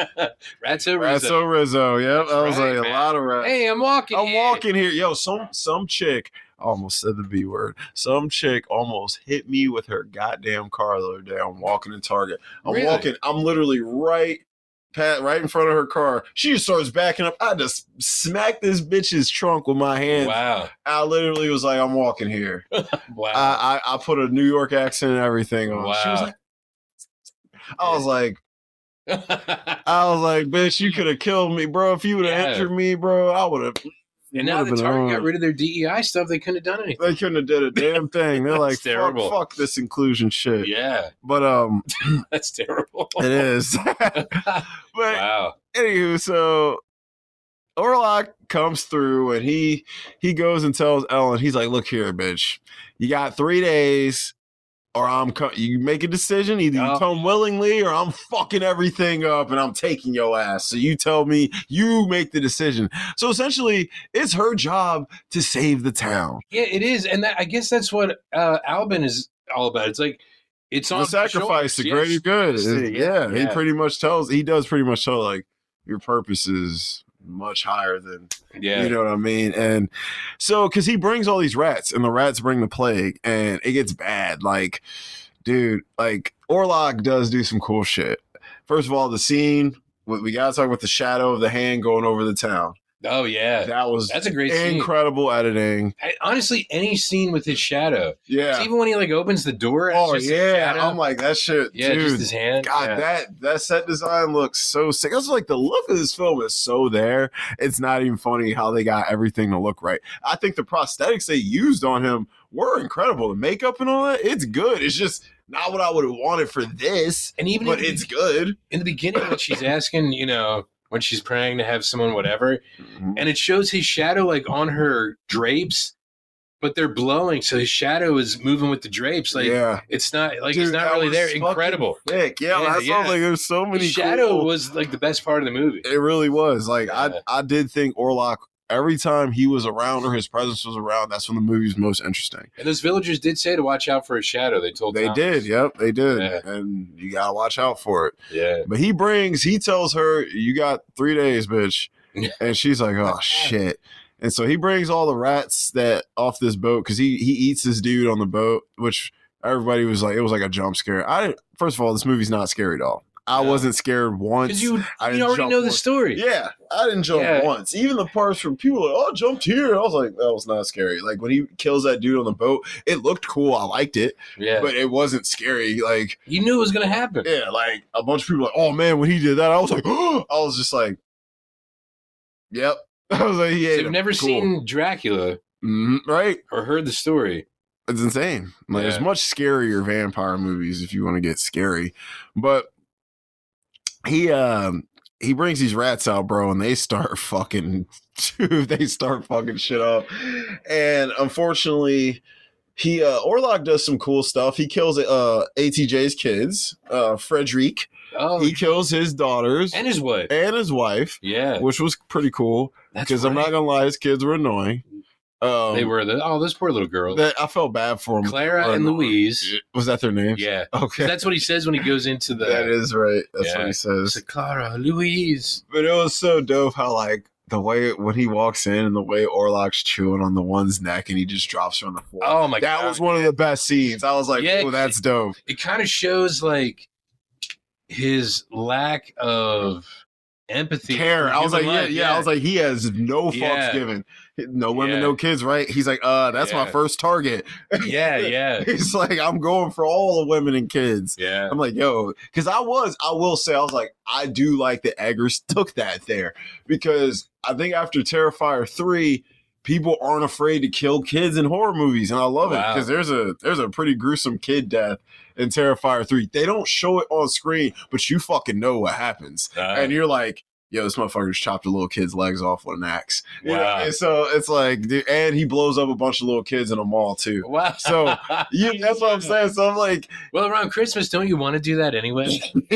Ratso Rizzo. Yep. I was like, a lot of rats. Hey, I'm walking here. Yo, some chick. I almost said the B word. Some chick almost hit me with her goddamn car the other day. I'm walking in Target. I'm literally right in front of her car. She just starts backing up. I just smacked this bitch's trunk with my hand. Wow. I literally was like, I'm walking here. Wow. I put a New York accent and everything on. Wow. She was like, I was like, bitch, you could have killed me, bro. If you would have entered me, bro, I would have. And now that Target got rid of their DEI stuff, they couldn't have done anything. They couldn't have did a damn thing. They're like, fuck this inclusion shit. Yeah. But that's terrible. It is. But wow. Anywho, so Orlok comes through and he goes and tells Ellen, he's like, look here, bitch. You got 3 days. Or you make a decision, either you come willingly or I'm fucking everything up and I'm taking your ass. So you tell me, you make the decision. So essentially, it's her job to save the town. Yeah, it is. And I guess that's what Albin is all about. It's like, it's on the sacrifice, the greater good. Yeah, he does pretty much tell, like, your purpose is much higher than, you know what I mean? And so, because he brings all these rats, and the rats bring the plague, and it gets bad. Like, dude, like, Orlok does do some cool shit. First of all, the scene, we gotta talk about the shadow of the hand going over the town. Oh yeah, that's a great incredible scene. Editing. Honestly, any scene with his shadow. Yeah, even when he like opens the door. Oh yeah, I'm like that shit. Yeah, dude, just his hand. God, that set design looks so sick. It's like the look of this film is so there. It's not even funny how they got everything to look right. I think the prosthetics they used on him were incredible. The makeup and all that, it's good. It's just not what I would have wanted for this. And even but it's good. In the beginning, when she's asking, when she's praying to have someone, whatever, and it shows his shadow like on her drapes, but they're blowing, so his shadow is moving with the drapes. Like, it's not like it's not really there. Incredible. Thick. Yeah, that's like there's so many. The shadow was like the best part of the movie. It really was. Like I did think Orlok. Every time he was around or his presence was around, that's when the movie was most interesting. And those villagers did say to watch out for his shadow. They told They did. Yep, they did. Yeah. And you got to watch out for it. Yeah. But he tells her, you got 3 days, bitch. And she's like, oh, shit. And so he brings all the rats that off this boat because he eats this dude on the boat, which everybody was like, it was like a jump scare. First of all, this movie's not scary at all. I wasn't scared once. Because you already know the story. Yeah, I didn't jump once. Even the parts where people were like, oh, I jumped here. I was like, that was not scary. Like when he kills that dude on the boat, it looked cool. I liked it. Yeah. But it wasn't scary. Like you knew it was going to happen. Yeah, like a bunch of people were like, oh man, when he did that, I was like, oh, I was just like, yep. I was like, yeah. So you've never seen Dracula, right? Or heard the story. It's insane. Like there's much scarier vampire movies if you want to get scary. But he brings these rats out, bro, and they start fucking shit up. And unfortunately, Orlok does some cool stuff. He kills ATJ's kids, Frederic. Oh, he kills his daughters and his wife. Yeah, which was pretty cool. Because I'm not gonna lie, his kids were annoying. They were those poor little girls. I felt bad for them. Clara and Louise. Was that their name? Yeah. Okay. That's what he says when he goes into the. That is right. That's what he says. Clara, Louise. But it was so dope how like the way when he walks in and the way Orlok's chewing on the one's neck and he just drops her on the floor. Oh my god, that was one of the best scenes. I was like, oh, that's dope. It kind of shows like his lack of empathy, care. I was like, I was like, he has no fucks given. No women, no kids, right? He's like, that's my first target. Yeah. He's like, I'm going for all the women and kids. Yeah. I'm like, yo, because I will say, I was like, I do like that Eggers took that there because I think after Terrifier 3, people aren't afraid to kill kids in horror movies, and I love it because there's a pretty gruesome kid death in Terrifier 3. They don't show it on screen, but you fucking know what happens, and you're like, yo, this motherfucker just chopped a little kid's legs off with an axe. You know? And so it's like, dude, and he blows up a bunch of little kids in a mall too. Wow. So that's what I'm saying. So I'm like, well, around Christmas, don't you want to do that anyway?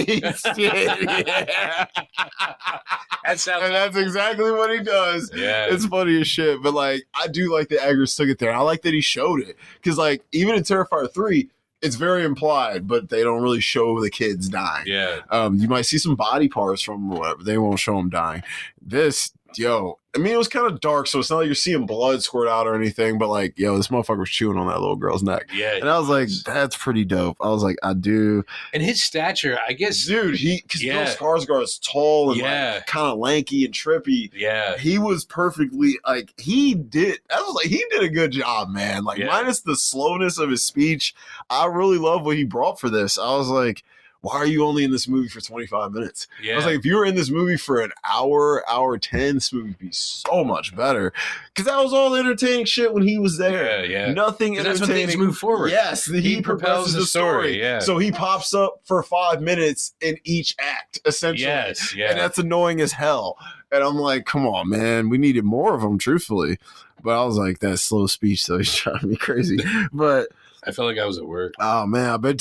Yeah. That's exactly what he does. Yeah. It's funny as shit. But like, I do like that Eggers took it there. I like that he showed it. Because like, even in Terrifier 3, it's very implied, but they don't really show the kids dying. Yeah. You might see some body parts from whatever. They won't show them dying. This, I mean, it was kind of dark, so it's not like you're seeing blood squirt out or anything, but like, this motherfucker was chewing on that little girl's neck. Yeah. And I was like, that's pretty dope. I was like, I do. And his stature, I guess. Dude, because Bill Skarsgård is tall and like, kind of lanky and trippy. Yeah. He was perfectly, like, he did a good job, man. Like, minus the slowness of his speech, I really love what he brought for this. I was like, why are you only in this movie for 25 minutes? Yeah. I was like, if you were in this movie for an hour 10, this movie would be so much better. Because that was all the entertaining shit when he was there. Yeah. Nothing entertaining. That's when things move forward. Yes. He propels the story. Yeah. So he pops up for 5 minutes in each act, essentially. Yes. Yeah. And that's annoying as hell. And I'm like, come on, man. We needed more of them, truthfully. But I was like, that slow speech, though, he's driving me crazy. But I felt like I was at work. Oh man, I bet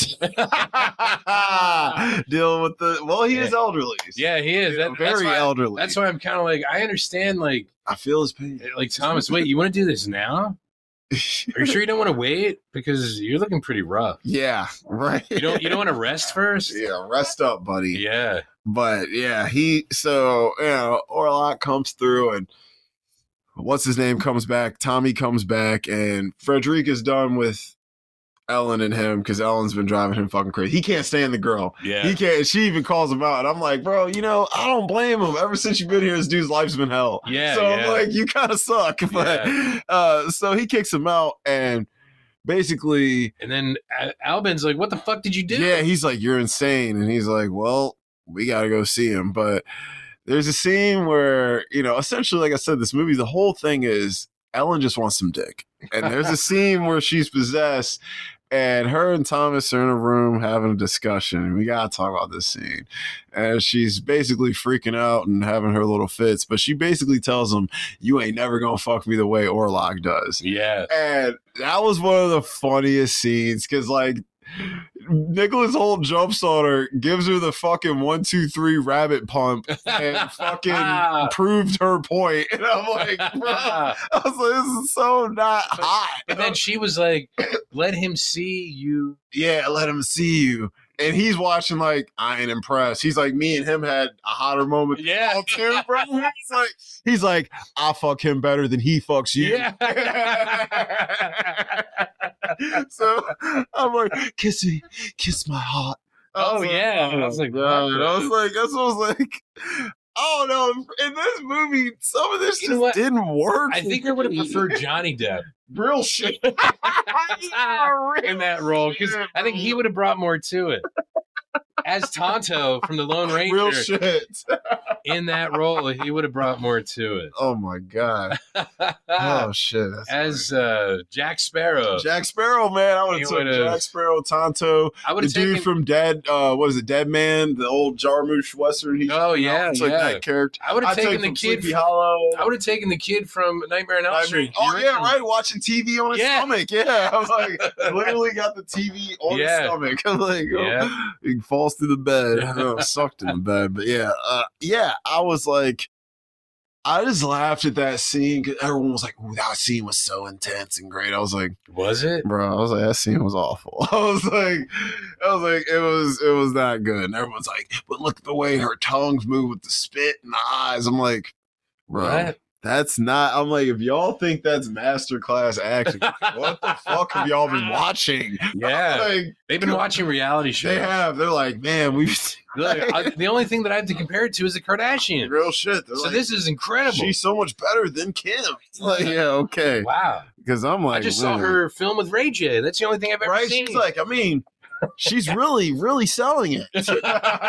dealing with he is elderly. Yeah, he is. Very elderly. That's why I'm kind of like, I understand, like, I feel his pain. Like, Thomas, wait, you want to do this now? Are you sure you don't want to wait? Because you're looking pretty rough. Yeah, right. You don't want to rest first? Yeah, rest up, buddy. Yeah. But yeah, Orlok comes through and what's his name comes back, Tommy comes back, and Frederic is done with Ellen and him, because Ellen's been driving him fucking crazy. He can't stand the girl. Yeah. He can't. She even calls him out. And I'm like, bro, you know, I don't blame him. Ever since you've been here, this dude's life's been hell. Yeah. So I'm like, you kind of suck. But so he kicks him out and basically. And then Albin's like, what the fuck did you do? Yeah, he's like, you're insane. And he's like, well, we got to go see him. But there's a scene where, you know, essentially, like I said, this movie, the whole thing is Ellen just wants some dick. And there's a scene where she's possessed and her and Thomas are in a room having a discussion. We got to talk about this scene. And she's basically freaking out and having her little fits. But she basically tells him, you ain't never going to fuck me the way Orlok does. Yeah. And that was one of the funniest scenes because, like, Nicholas Hoult jumps on her, gives her the fucking 1, 2, 3 rabbit pump, and fucking proved her point. And I'm like, bro, I was like, this is so not hot. And then she was like, let him see you. Yeah, let him see you. And he's watching like, I ain't impressed. He's like, me and him had a hotter moment. Yeah. Too, bro. He's like, I fuck him better than he fucks you. Yeah. So I'm like, kiss me, kiss my heart. Oh, yeah. I was like, God. I was like, that's what I was like. Oh no! In this movie, some of this just didn't work. I think I would have preferred Johnny Depp. Real shit. In that role, because I think he would have brought more to it. As Tonto from the Lone Ranger. Real shit. In that role, he would have brought more to it. Oh my God. Oh shit. As Jack Sparrow. Jack Sparrow, man. I would have took Jack Sparrow, Tonto. I would have taken dude from Dead, what is it, Dead Man, the old Jarmusch Western. That character. I would have taken the kid Sleepy Hollow. I would have taken the kid from Nightmare on Elm Street. Oh yeah, right. Watching TV on his stomach. Yeah. I was like, literally got the TV on his stomach. I'm like, he falls through the bed. Sucked in the bed. But yeah, I was like, I just laughed at that scene because everyone was like, "Ooh, that scene was so intense and great." I was like, "Was it, bro?" I was like, "That scene was awful." I was like, it was not good. And everyone's like, "But look at the way her tongues move with the spit and the eyes." I'm like, bro. What? That's not. I'm like, if y'all think that's masterclass acting, what the fuck have y'all been watching? Yeah, like, they've been watching reality shows. They have. They're like, man, we've. The only thing that I have to compare it to is the Kardashians. Real shit. So like, this is incredible. She's so much better than Kim. Like, yeah, okay. Wow. Because I'm like, I just saw her film with Ray J. That's the only thing I've ever seen. She's like, I mean. She's really, really selling it. Dude,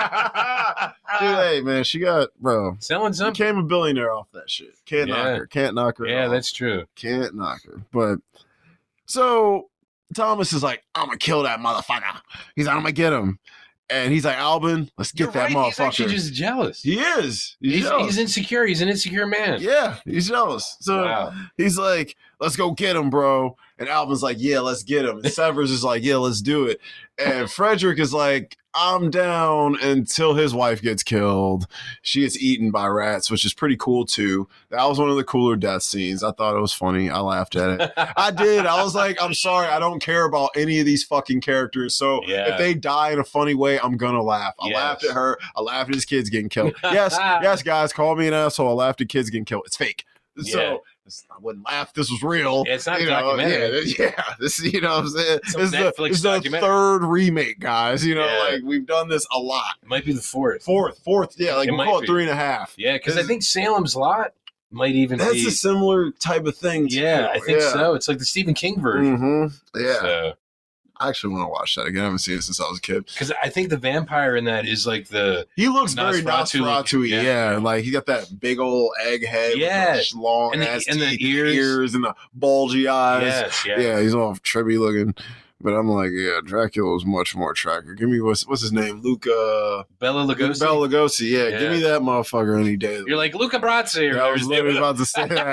hey, man, she got, bro. Selling something. Became a billionaire off that shit. Can't knock her. Can't knock her. Yeah, that's true. Can't knock her. But, so, Thomas is like, I'm going to kill that motherfucker. He's like, I'm going to get him. And he's like, Albin, let's get that motherfucker. He's actually just jealous. He is. He's insecure. He's an insecure man. Yeah, he's jealous. So he's like, let's go get him, bro. And Albin's like, yeah, let's get him. And Severs is like, yeah, let's do it. And Frederick is like, I'm down until his wife gets killed. She gets eaten by rats, which is pretty cool, too. That was one of the cooler death scenes. I thought it was funny. I laughed at it. I did. I was like, I'm sorry. I don't care about any of these fucking characters. So if they die in a funny way, I'm going to laugh. I laughed at her. I laughed at his kids getting killed. Yes, guys, call me an asshole. I laughed at kids getting killed. It's fake. So I wouldn't laugh. This was real. Yeah, it's not a documentary. This, you know what I'm saying? It's the third remake, guys. You know, like we've done this a lot. It might be the fourth. Fourth. Yeah, like we'll call it 3.5. Yeah, because I think Salem's Lot might even be. That's a similar type of thing. Yeah, I think so. It's like the Stephen King version. Mm-hmm. Yeah. So, I actually want to watch that again. I haven't seen it since I was a kid. Because I think the vampire in that is like he looks very Nosferatu-y. Yeah, like he got that big old egg head. With long ass teeth, the ears and the bulgy eyes. Yeah, he's all trippy looking. But I'm like, Dracula was much more attractive. Give me what's his name, Luca Bela Lugosi. Bela Lugosi, give me that motherfucker any day. You're like Luca Brasi. I was literally about to say that.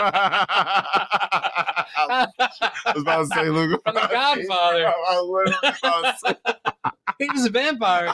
I was about to say Luca from The Godfather. I was literally about to say he was a vampire.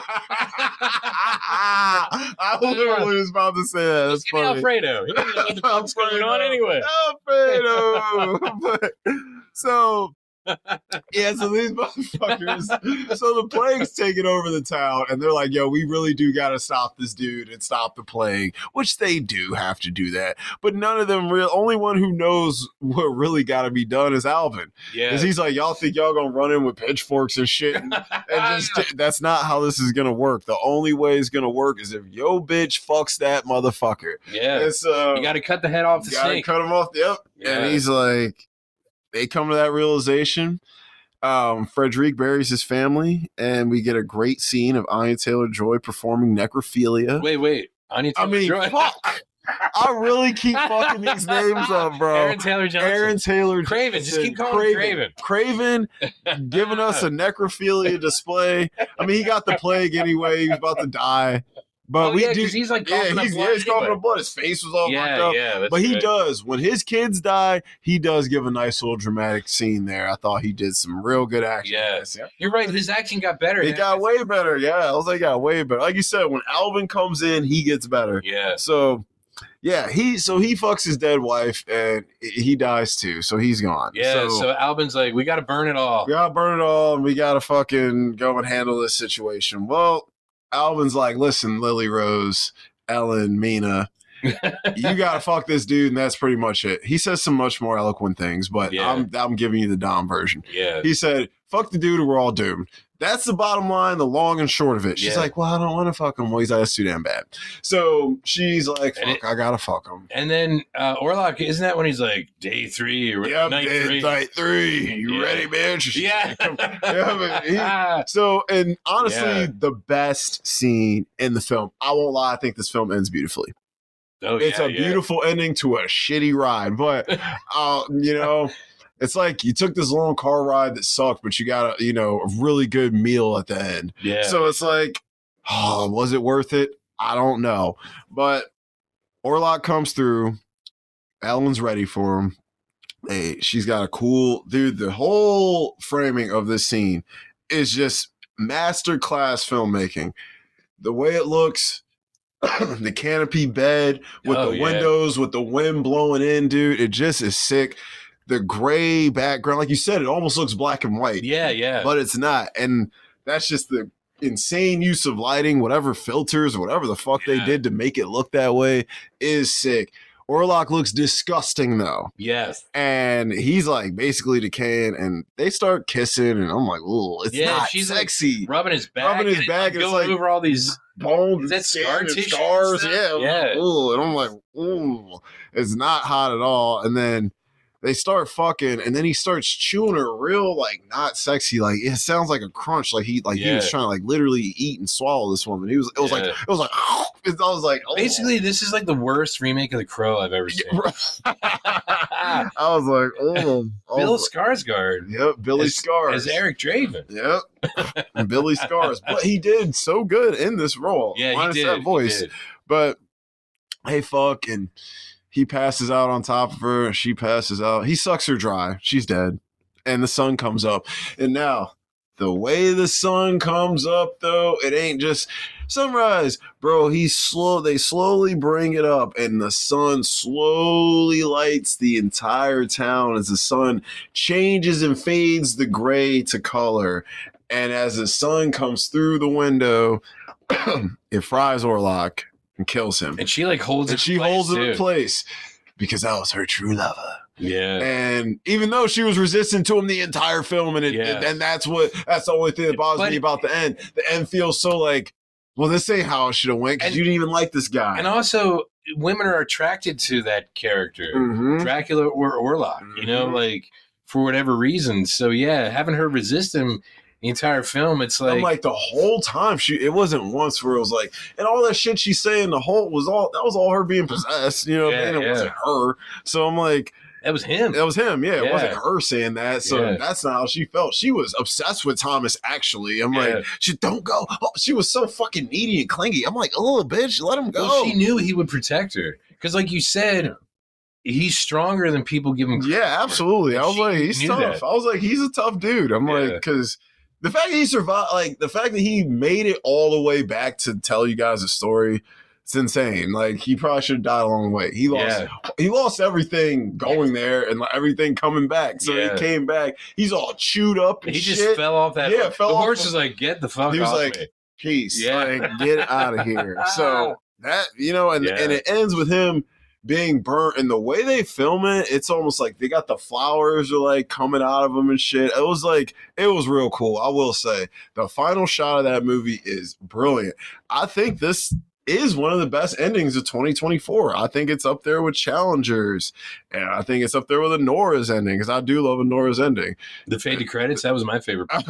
I literally was about to say that. That's funny. Alfredo. He didn't know what the fuck's going on anyway. Alfredo. So Yeah, so these motherfuckers, so the plague's taking over the town, and they're like, yo, we really do got to stop this dude and stop the plague, which they do have to do that. But none of them only one who knows what really got to be done is Alvin. Yeah. Because he's like, y'all think y'all going to run in with pitchforks and shit? And just, that's not how this is going to work. The only way it's going to work is if yo bitch fucks that motherfucker. Yeah. You got to cut the head off the snake. Cut him off. Yep. Yeah. And he's like, they come to that realization. Frederic buries his family, and we get a great scene of Anya Taylor-Joy performing necrophilia. Wait. Anya Taylor-Joy. Fuck. I really keep fucking these names up, bro. Aaron Taylor-Johnson. Aaron Taylor. Craven. Just keep calling him Craven giving us a necrophilia display. I mean, he got the plague anyway. He was about to die. But he's like coughing up blood. He's coughing up blood. His face was all fucked up. Yeah, but he does. When his kids die, he does give a nice little dramatic scene there. I thought he did some real good action. Yeah. You're right. His acting got better. It got way better. Yeah, I was like, got way better. Like you said, when Alvin comes in, he gets better. Yeah. So, yeah, he fucks his dead wife, and he dies too. So he's gone. Yeah, so Alvin's like, we got to burn it all. We got to burn it all, and we got to fucking go and handle this situation. Well, Alvin's like, listen, Lily Rose, Ellen, Mina, you gotta fuck this dude, and that's pretty much it. He says some much more eloquent things, but I'm giving you the Dom version. Yeah. He said, fuck the dude or we're all doomed. That's the bottom line, the long and short of it. She's like, well, I don't want to fuck him. Well, he's like, that's too damn bad. So she's like, fuck, I gotta fuck him. And then Orlok, isn't that when he's like, day 3 or night 3? Night 3. You ready, bitch? Yeah. So, and honestly, the best scene in the film, I won't lie, I think this film ends beautifully. It's a beautiful ending to a shitty ride, but, it's like you took this long car ride that sucked, but you got a really good meal at the end. Yeah. So it's like, was it worth it? I don't know. But Orlok comes through. Ellen's ready for him. Hey, she's got a cool dude. The whole framing of this scene is just masterclass filmmaking. The way it looks, the canopy bed with the windows, with the wind blowing in, dude. It just is sick. The gray background, like you said, it almost looks black and white. Yeah. But it's not. And that's just the insane use of lighting, whatever filters, whatever the fuck they did to make it look that way is sick. Orlok looks disgusting, though. Yes. And he's like basically decaying, and they start kissing, and I'm like, ooh, it's not she's sexy. Like rubbing his back. And it's going like over all these bones. Is that scar tissue? Scars. Yeah. Ooh, and I'm like, ooh, it's not hot at all. And then they start fucking, and then he starts chewing her real, like, not sexy. Like, it sounds like a crunch. Like he was trying to like literally eat and swallow this woman. It was like, I was like, oh. Basically, this is like the worst remake of The Crow I've ever seen. I was like, oh. Bill Skarsgård. Yep, Billy Skars. As Eric Draven. Yep. And Billy Skars. But he did so good in this role. Yeah, he did. That voice. But, hey, fuck, and he passes out on top of her. She passes out. He sucks her dry. She's dead. And the sun comes up. And now, the way the sun comes up, though, it ain't just sunrise. Bro, they slowly bring it up. And the sun slowly lights the entire town as the sun changes and fades the gray to color. And as the sun comes through the window, it fries Orlok and kills him. And she like holds it in place because that was her true lover. Yeah. And even though she was resistant to him the entire film, and that's the only thing that bothers me about the end. The end feels so like, well, this ain't how it should have went because you didn't even like this guy. And also, women are attracted to that character, Dracula or Orlok, like for whatever reason. So yeah, having her resist him the entire film, it's like, I'm like the whole time it wasn't once where it was like, and all that shit she's saying that was all her being possessed, and it wasn't her. So I'm like, that was him. It wasn't her saying that. So that's not how she felt. She was obsessed with Thomas, actually. I'm like, don't go. Oh, she was so fucking needy and clingy. I'm like, oh, bitch, let him go. Well, she knew he would protect her. Because like you said, he's stronger than people give him credit. Yeah, absolutely. I was like, he's tough. That. I was like, he's a tough dude. I'm like, because the fact that he survived, like the fact that he made it all the way back to tell you guys a story, It's insane. Like, he probably should have died along the way. He lost everything going there and everything coming back. So he came back. He's all chewed up and he just fell off that. Yeah, the horse is like, get the fuck off me. He was like, peace. Yeah. Like, get out of here. So that, and it ends with him being burnt, and the way they film it, it's almost like they got the flowers are like coming out of them and shit. It was real cool. I will say the final shot of that movie is brilliant. I think this is one of the best endings of 2024. I think it's up there with Challengers, and I think it's up there with Anora's ending, because I do love Anora's ending. The fade to credits, that was my favorite part.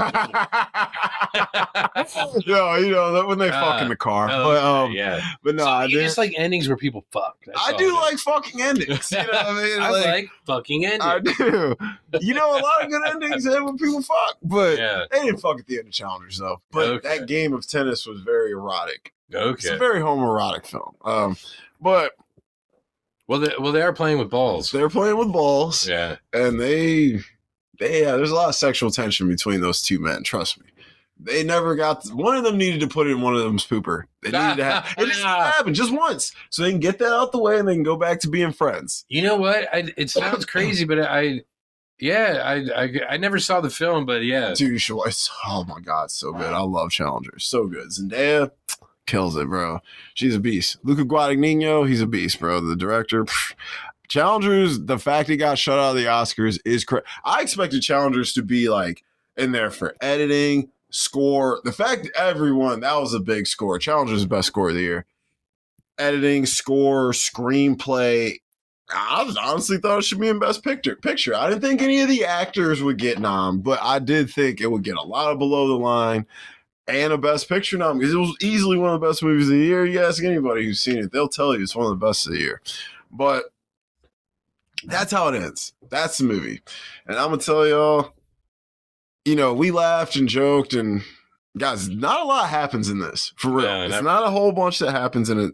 When they fuck in the car. But no, so you just like endings where people fuck. I do like fucking endings. You know what I mean? I like fucking endings. I do. A lot of good endings end when people fuck, but they didn't fuck at the end of Challengers though. But that game of tennis was very erotic. Okay. It's a very homoerotic film. But they are playing with balls. They're playing with balls. Yeah. And there's a lot of sexual tension between those two men, trust me. They never got one of them needed to put it in one of them's pooper. They needed to have it just happened just once. So they can get that out the way and they can go back to being friends. You know what? It sounds crazy, but I never saw the film, but yeah. Dude, you should. Oh my God, so good. I love Challengers. So good. Zendaya kills it, bro. She's a beast. Luca Guadagnino, he's a beast, bro. The director. Challengers, the fact it got shut out of the Oscars is crazy. I expected Challengers to be like in there for editing, score. The fact that that was a big score. Challengers' best score of the year. Editing, score, screenplay. I honestly thought it should be in Best Picture. I didn't think any of the actors would get nom, but I did think it would get a lot of below the line and a Best Picture nom, because it was easily one of the best movies of the year. You ask anybody who's seen it, they'll tell you it's one of the best of the year. But that's how it ends. That's the movie. And I'm going to tell y'all, we laughed and joked, and guys, not a lot happens in this, for real. No, it's not a whole bunch that happens in a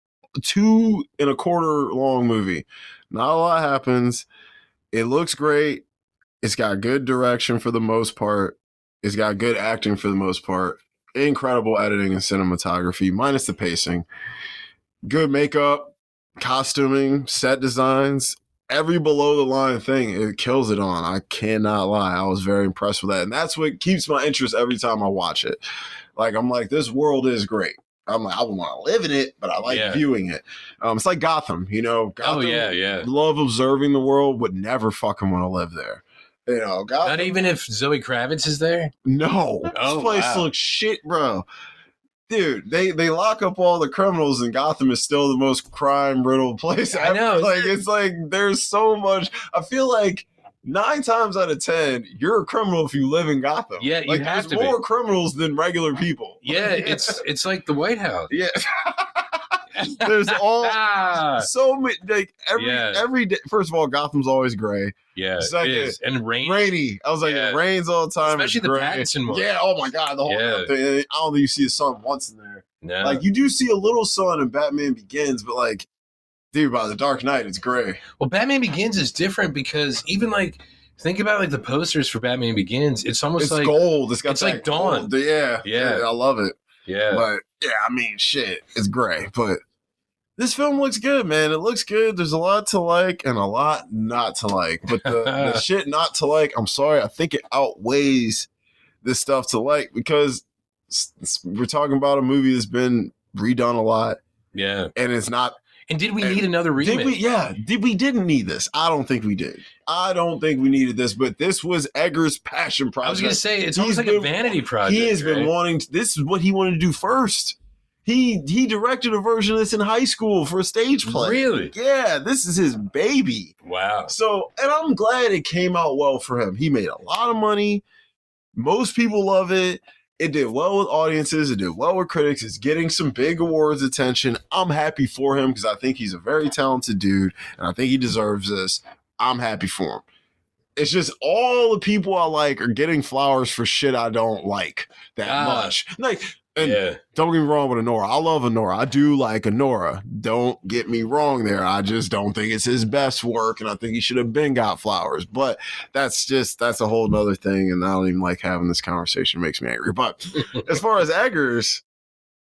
2.25 long movie. Not a lot happens. It looks great. It's got good direction for the most part. It's got good acting for the most part. Incredible editing and cinematography, minus the pacing. Good makeup, costuming, set designs. Every below the line thing, it kills it on. I cannot lie. I was very impressed with that. And that's what keeps my interest every time I watch it. Like, I'm like, this world is great. I'm like, I would want to live in it, but I like viewing it. It's like Gotham, Gotham, love observing the world, would never fucking want to live there. Gotham, not even if Zoe Kravitz is there? No. This place looks shit, bro. Dude, they lock up all the criminals, and Gotham is still the most crime-riddled place ever. I know. It's like there's so much. I feel like 9 times out of 10, you're a criminal if you live in Gotham. Yeah, you have to be. There's more criminals than regular people. Yeah, it's like the White House. Yeah. There's so many, like every day. First of all, Gotham's always gray. Yeah, second, it is. And rainy. I was like, it rains all the time, especially the Pattinson one. Yeah. Oh my God, the whole thing. I don't think you see the sun once in there. No. Like, you do see a little sun in Batman Begins, but like, dude, by The Dark Knight, it's gray. Well, Batman Begins is different because even like, think about like the posters for Batman Begins. It's almost like gold. It's like dawn. Yeah, I love it. Yeah, but I mean, shit, it's gray. But this film looks good, man. It looks good. There's a lot to like and a lot not to like. But the shit not to like, I'm sorry, I think it outweighs the stuff to like, because we're talking about a movie that's been redone a lot. Yeah, and it's not. And did we need another remake? We didn't need this. I don't think we did. I don't think we needed this, but this was Eggers' passion project. I was going to say, it's almost like a vanity project. He has been wanting, this is what he wanted to do first. He directed a version of this in high school for a stage play. Really? Yeah, this is his baby. Wow. So, and I'm glad it came out well for him. He made a lot of money. Most people love it. It did well with audiences. It did well with critics. It's getting some big awards attention. I'm happy for him because I think he's a very talented dude, and I think he deserves this. I'm happy for him. It's just all the people I like are getting flowers for shit I don't like that much. Like, and don't get me wrong with Anora. I love Anora. I do like Anora. Don't get me wrong there. I just don't think it's his best work, and I think he should have been got flowers. But that's a whole nother thing, and I don't even like having this conversation. It makes me angry. But as far as Eggers,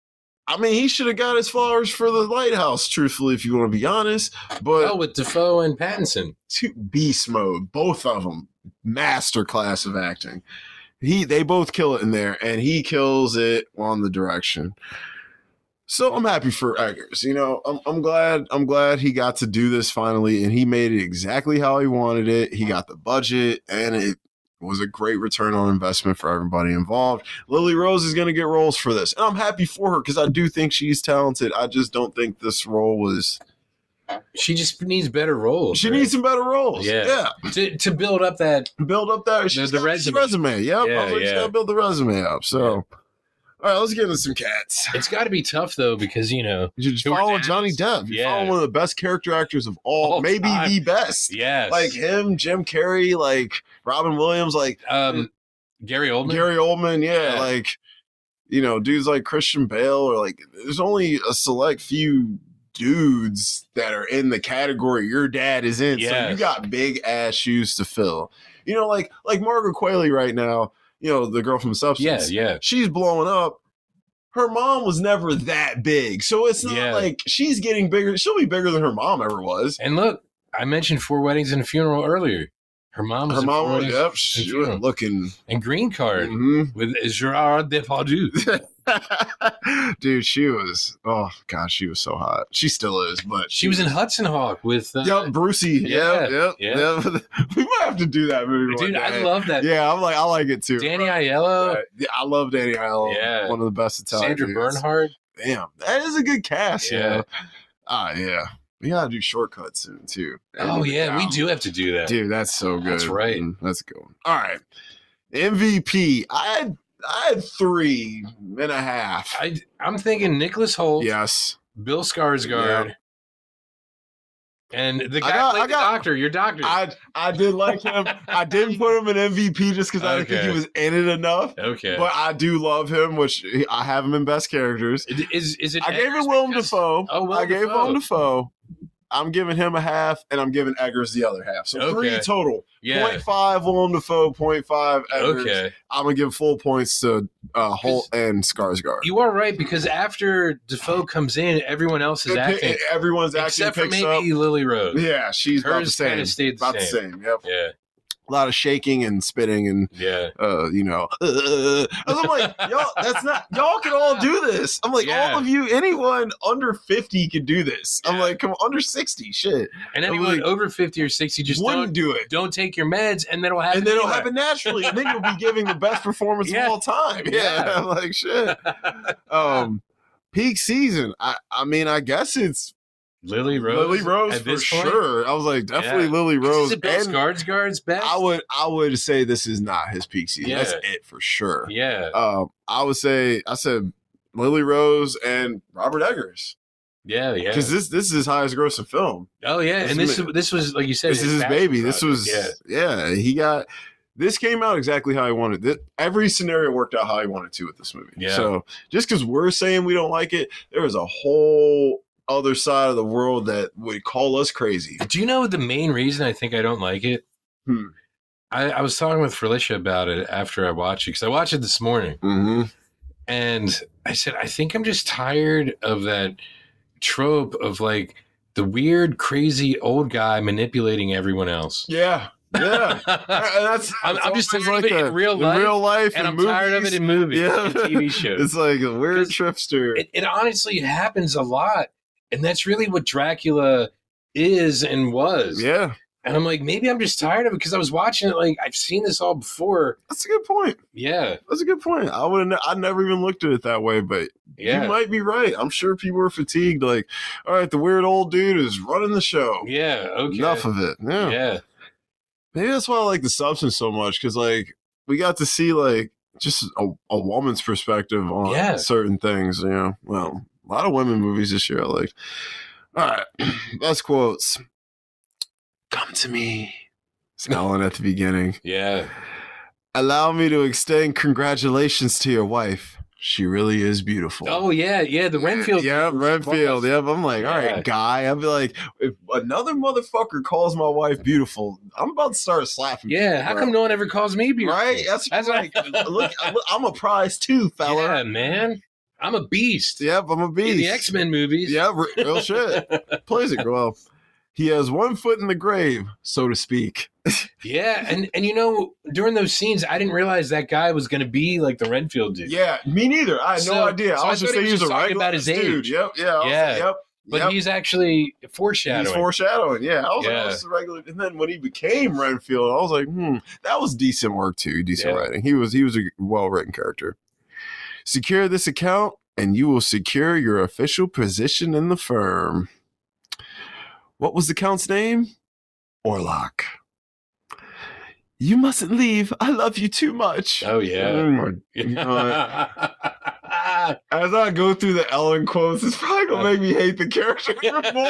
I mean, he should have got his flowers for The Lighthouse, truthfully, if you want to be honest. But with Dafoe and Pattinson. Beast mode, both of them, masterclass of acting. They both kill it in there, and he kills it on the direction. So I'm happy for Eggers. You know, I'm glad he got to do this finally, and he made it exactly how he wanted it. He got the budget, and it was a great return on investment for everybody involved. Lily Rose is going to get roles for this, and I'm happy for her because I do think she's talented. I just don't think this role was. She just needs better roles. She needs some better roles. Yeah. To build up that. The resume. Yep. She's got to build the resume up. So. All right, let's get into some cats. It's got to be tough, though, because, you know. You're just following Johnny Depp. You're following one of the best character actors of all maybe time. The best. Yes. Like him, Jim Carrey, like Robin Williams, like. Gary Oldman? Gary Oldman, yeah. Like, you know, dudes like Christian Bale, or like, there's only a select few dudes that are in the category your dad is in. Yes. So you got big ass shoes to fill. You know, like Margaret Qualley right now. You know, the girl from Substance. Yeah. She's blowing up. Her mom was never that big. So it's not like she's getting bigger. She'll be bigger than her mom ever was. And look, I mentioned 4 Weddings and a Funeral earlier. Her mom was she was looking. And Green Card with Gerard Depardieu. Dude, she was, oh gosh, she was so hot. She still is, but she was in Hudson Hawk with Brucey. Yeah. We might have to do that movie. Dude, I love that. Yeah, I like it too. Danny Aiello. I love Danny Aiello. Yeah, one of the best Italian. Sandra Bernhard. Damn, that is a good cast. Yeah. Yeah. We gotta do Shortcuts soon too. We do have to do that. Dude, that's so good. That's right. Let's go. All right. MVP. I had 3.5. I'm thinking Nicholas Hoult. Yes. Bill Skarsgård. Yeah. And the guy the doctor, your doctor. I did like him. I didn't put him in MVP just because I didn't think he was in it enough. Okay. But I do love him, which I have him in best characters. Is it? I gave it Willem Dafoe. I gave Willem Dafoe. I'm giving him a half, and I'm giving Eggers the other half. So 3 total. Yeah. 0.5 Willem Dafoe, 0.5 Eggers. Okay. I'm going to give full points to Holt and Skarsgård. You are right, because after Dafoe comes in, everyone else is acting. Everyone's acting except for maybe Lily Rose. Yeah, she's about the same. Kind of stayed the same. Yep. Yeah. A lot of shaking and spitting and you know. I'm like, y'all can all do this. I'm like, all of you, anyone under 50 can do this. I'm like, come on, under 60, shit. And anyone over 50 or 60 just wouldn't do it. Don't take your meds, and then it'll happen. And then it'll happen naturally, and then you'll be giving the best performance of all time. Yeah, I'm like, shit. Peak season. I mean, I guess it's Lily Rose for sure. I was like, definitely Lily Rose. Is it Bill Skarsgård's best? I would say this is not his peak season. That's it for sure. Yeah. I said Lily Rose and Robert Eggers. Yeah. Because this is his highest grossing film. Oh yeah, and this was like you said. This is his baby. This was he got. This came out exactly how he wanted it. Every scenario worked out how he wanted to with this movie. Yeah. So just because we're saying we don't like it, there was a whole other side of the world that would call us crazy. Do you know the main reason I think I don't like it? I was talking with Felicia about it after I watched it, because I watched it this morning. Mm-hmm. And I said, I think I'm just tired of that trope of like the weird, crazy old guy manipulating everyone else. Yeah. I'm just tired of it in real life, and I'm movies. tired of it in movies and TV shows. It's like a weird trickster. It honestly happens a lot, and that's really what Dracula is and was. Yeah. And I'm like, maybe I'm just tired of it because I was watching it like I've seen this all before. That's a good point. Yeah, that's a good point. I never even looked at it that way, but you might be right. I'm sure people are fatigued. Like, all right, the weird old dude is running the show. Yeah, okay. Enough of it. Yeah. Maybe that's why I like The Substance so much, because like we got to see like just a woman's perspective on certain things. You know, well, a lot of women movies this year I liked. All right, best quotes. Come to me. It's Ellen at the beginning. Yeah. Allow me to extend congratulations to your wife. She really is beautiful. Oh, yeah. The Renfield. Yeah, Renfield. Yep. I'm like, all right, guy. I'll be like, if another motherfucker calls my wife beautiful, I'm about to start slapping. Yeah. How come no one ever calls me beautiful? Right? That's like, look, I'm a prize too, fella. Yeah, man. I'm a beast. Yep, I'm a beast. In the X-Men movies. Yeah, real shit. Plays it well. He has one foot in the grave, so to speak. Yeah, and during those scenes, I didn't realize that guy was going to be like the Renfield dude. Yeah, me neither. I had no idea. So I was just saying he was a regular about his dude. age. Yep, yeah. Yep. But he's actually foreshadowing. He's foreshadowing, yeah. I was like, oh, this is regular. And then when he became Renfield, I was like, that was decent work too. Decent writing. He was a well-written character. Secure this account, and you will secure your official position in the firm. What was the Count's name? Orlok. You mustn't leave. I love you too much. Oh, yeah. Oh, my God. As I go through the Ellen quotes, it's probably going to make me hate the character more.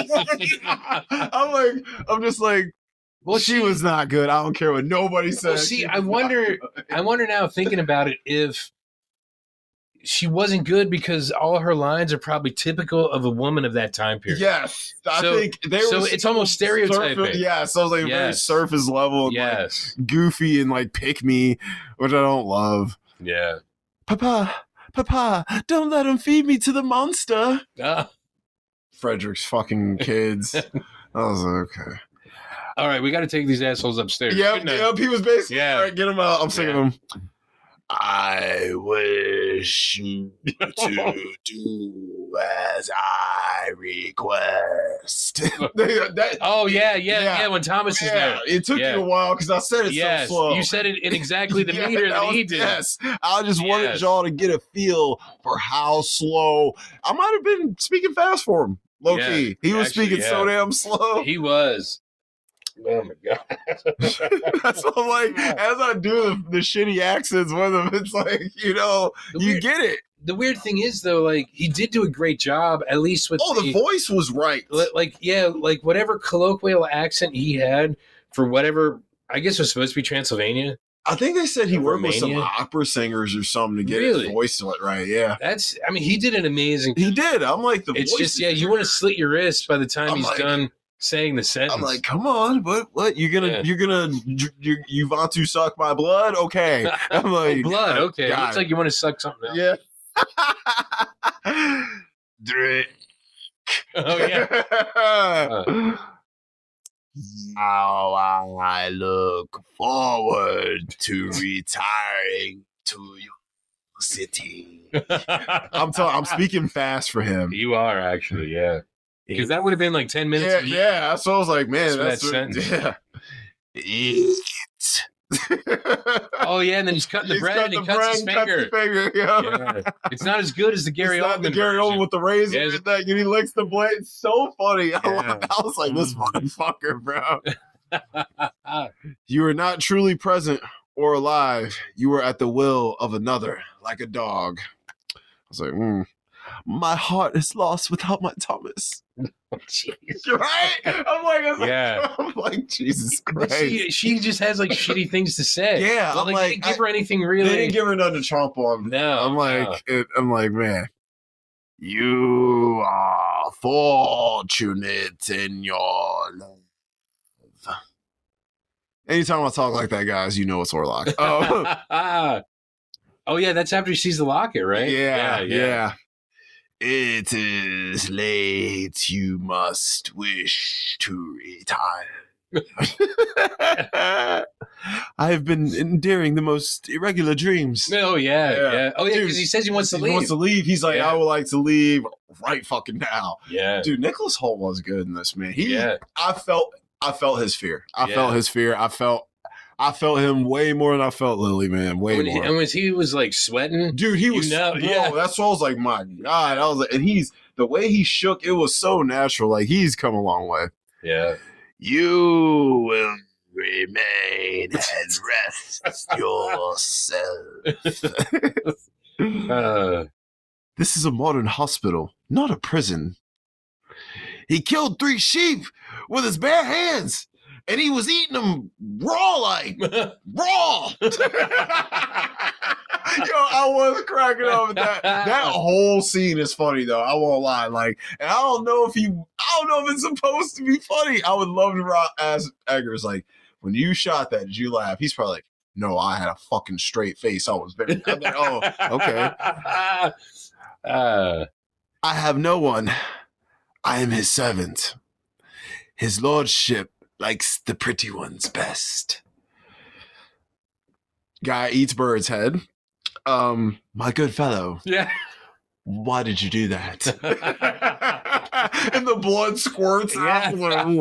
I'm just like, well, she was not good. I don't care what nobody says. Well, see, I wonder now, thinking about it, if she wasn't good because all her lines are probably typical of a woman of that time period. Yes. I think they were. So it's almost stereotyping. So it's like very surface level. Yes. Like goofy and like pick me, which I don't love. Yeah. Papa, don't let him feed me to the monster. Frederick's fucking kids. I was like, okay. All right, we got to take these assholes upstairs. Yep. He was basically, all right, get him out. I'm sick of him. I wish you to do as I request. When Thomas is there. It took you a while because I said it so slow. You said it in exactly the meter that he did. Yes. I just wanted y'all to get a feel for how slow. I might have been speaking fast for him, low key. He was speaking so damn slow. He was. Oh my God. That's what I'm like, as I do the shitty accents with him, it's like, you get it. The weird thing is, though, like, he did do a great job, at least with the voice was right. Like whatever colloquial accent he had for whatever, I guess it was supposed to be Transylvania. I think they said he worked with some opera singers or something to get his voice right. Yeah. He did an amazing job. He did. I'm like, it's just, you want to slit your wrist by the time he's done saying the sentence. I'm like, come on, what? You want to suck my blood? Okay. I'm like, blood. Okay. It looks like you want to suck something else. Yeah. Drink. Oh yeah. Now I look forward to retiring to your city. I'm speaking fast for him. You are actually, yeah. Because that would have been like 10 minutes. Yeah. So I was like, man, that's sentence. Yeah. Oh yeah, and then he's cutting the bread and he cuts his finger. Yeah. It's not as good as the Gary Oldman. The Gary Oldman with the razor and he licks the blade. It's so funny. I was like, this motherfucker, bro. You are not truly present or alive. You are at the will of another, like a dog. I was like, my heart is lost without my Thomas. Jeez. Right? I'm like, Jesus Christ. She just has like shitty things to say. Yeah, but, they didn't give her anything really. They didn't give her nothing to trump on. No, I'm like, man, you are fortunate in your love. Anytime I talk like that, guys, you know it's Orlok. Oh yeah, that's after he sees the locket, right? Yeah. It is late. You must wish to retire. I have been enduring the most irregular dreams. Oh yeah. Oh yeah, because he says he wants to leave. He wants to leave. He's like, I would like to leave right fucking now. Yeah, dude, Nicholas Hoult was good in this, man. I felt his fear. I felt his fear. I felt him way more than I felt Lily, man. Way more. And when he was like sweating, dude, he was. That's why I was like, my God. I was like, and the way he shook, it was so natural. Like he's come a long way. Yeah. You will remain and rest yourself. This is a modern hospital, not a prison. He killed 3 sheep with his bare hands. And he was eating them raw. Raw. Yo, I was cracking up at that. That whole scene is funny though. I won't lie. Like, and I don't know if it's supposed to be funny. I would love to ask Eggers, like, when you shot that, did you laugh? He's probably like, no, I had a fucking straight face. I was very. I'm like, oh, okay. I have no one. I am his servant. His lordship likes the pretty ones best. Guy eats bird's head. My good fellow. Yeah. Why did you do that? And the blood squirts out.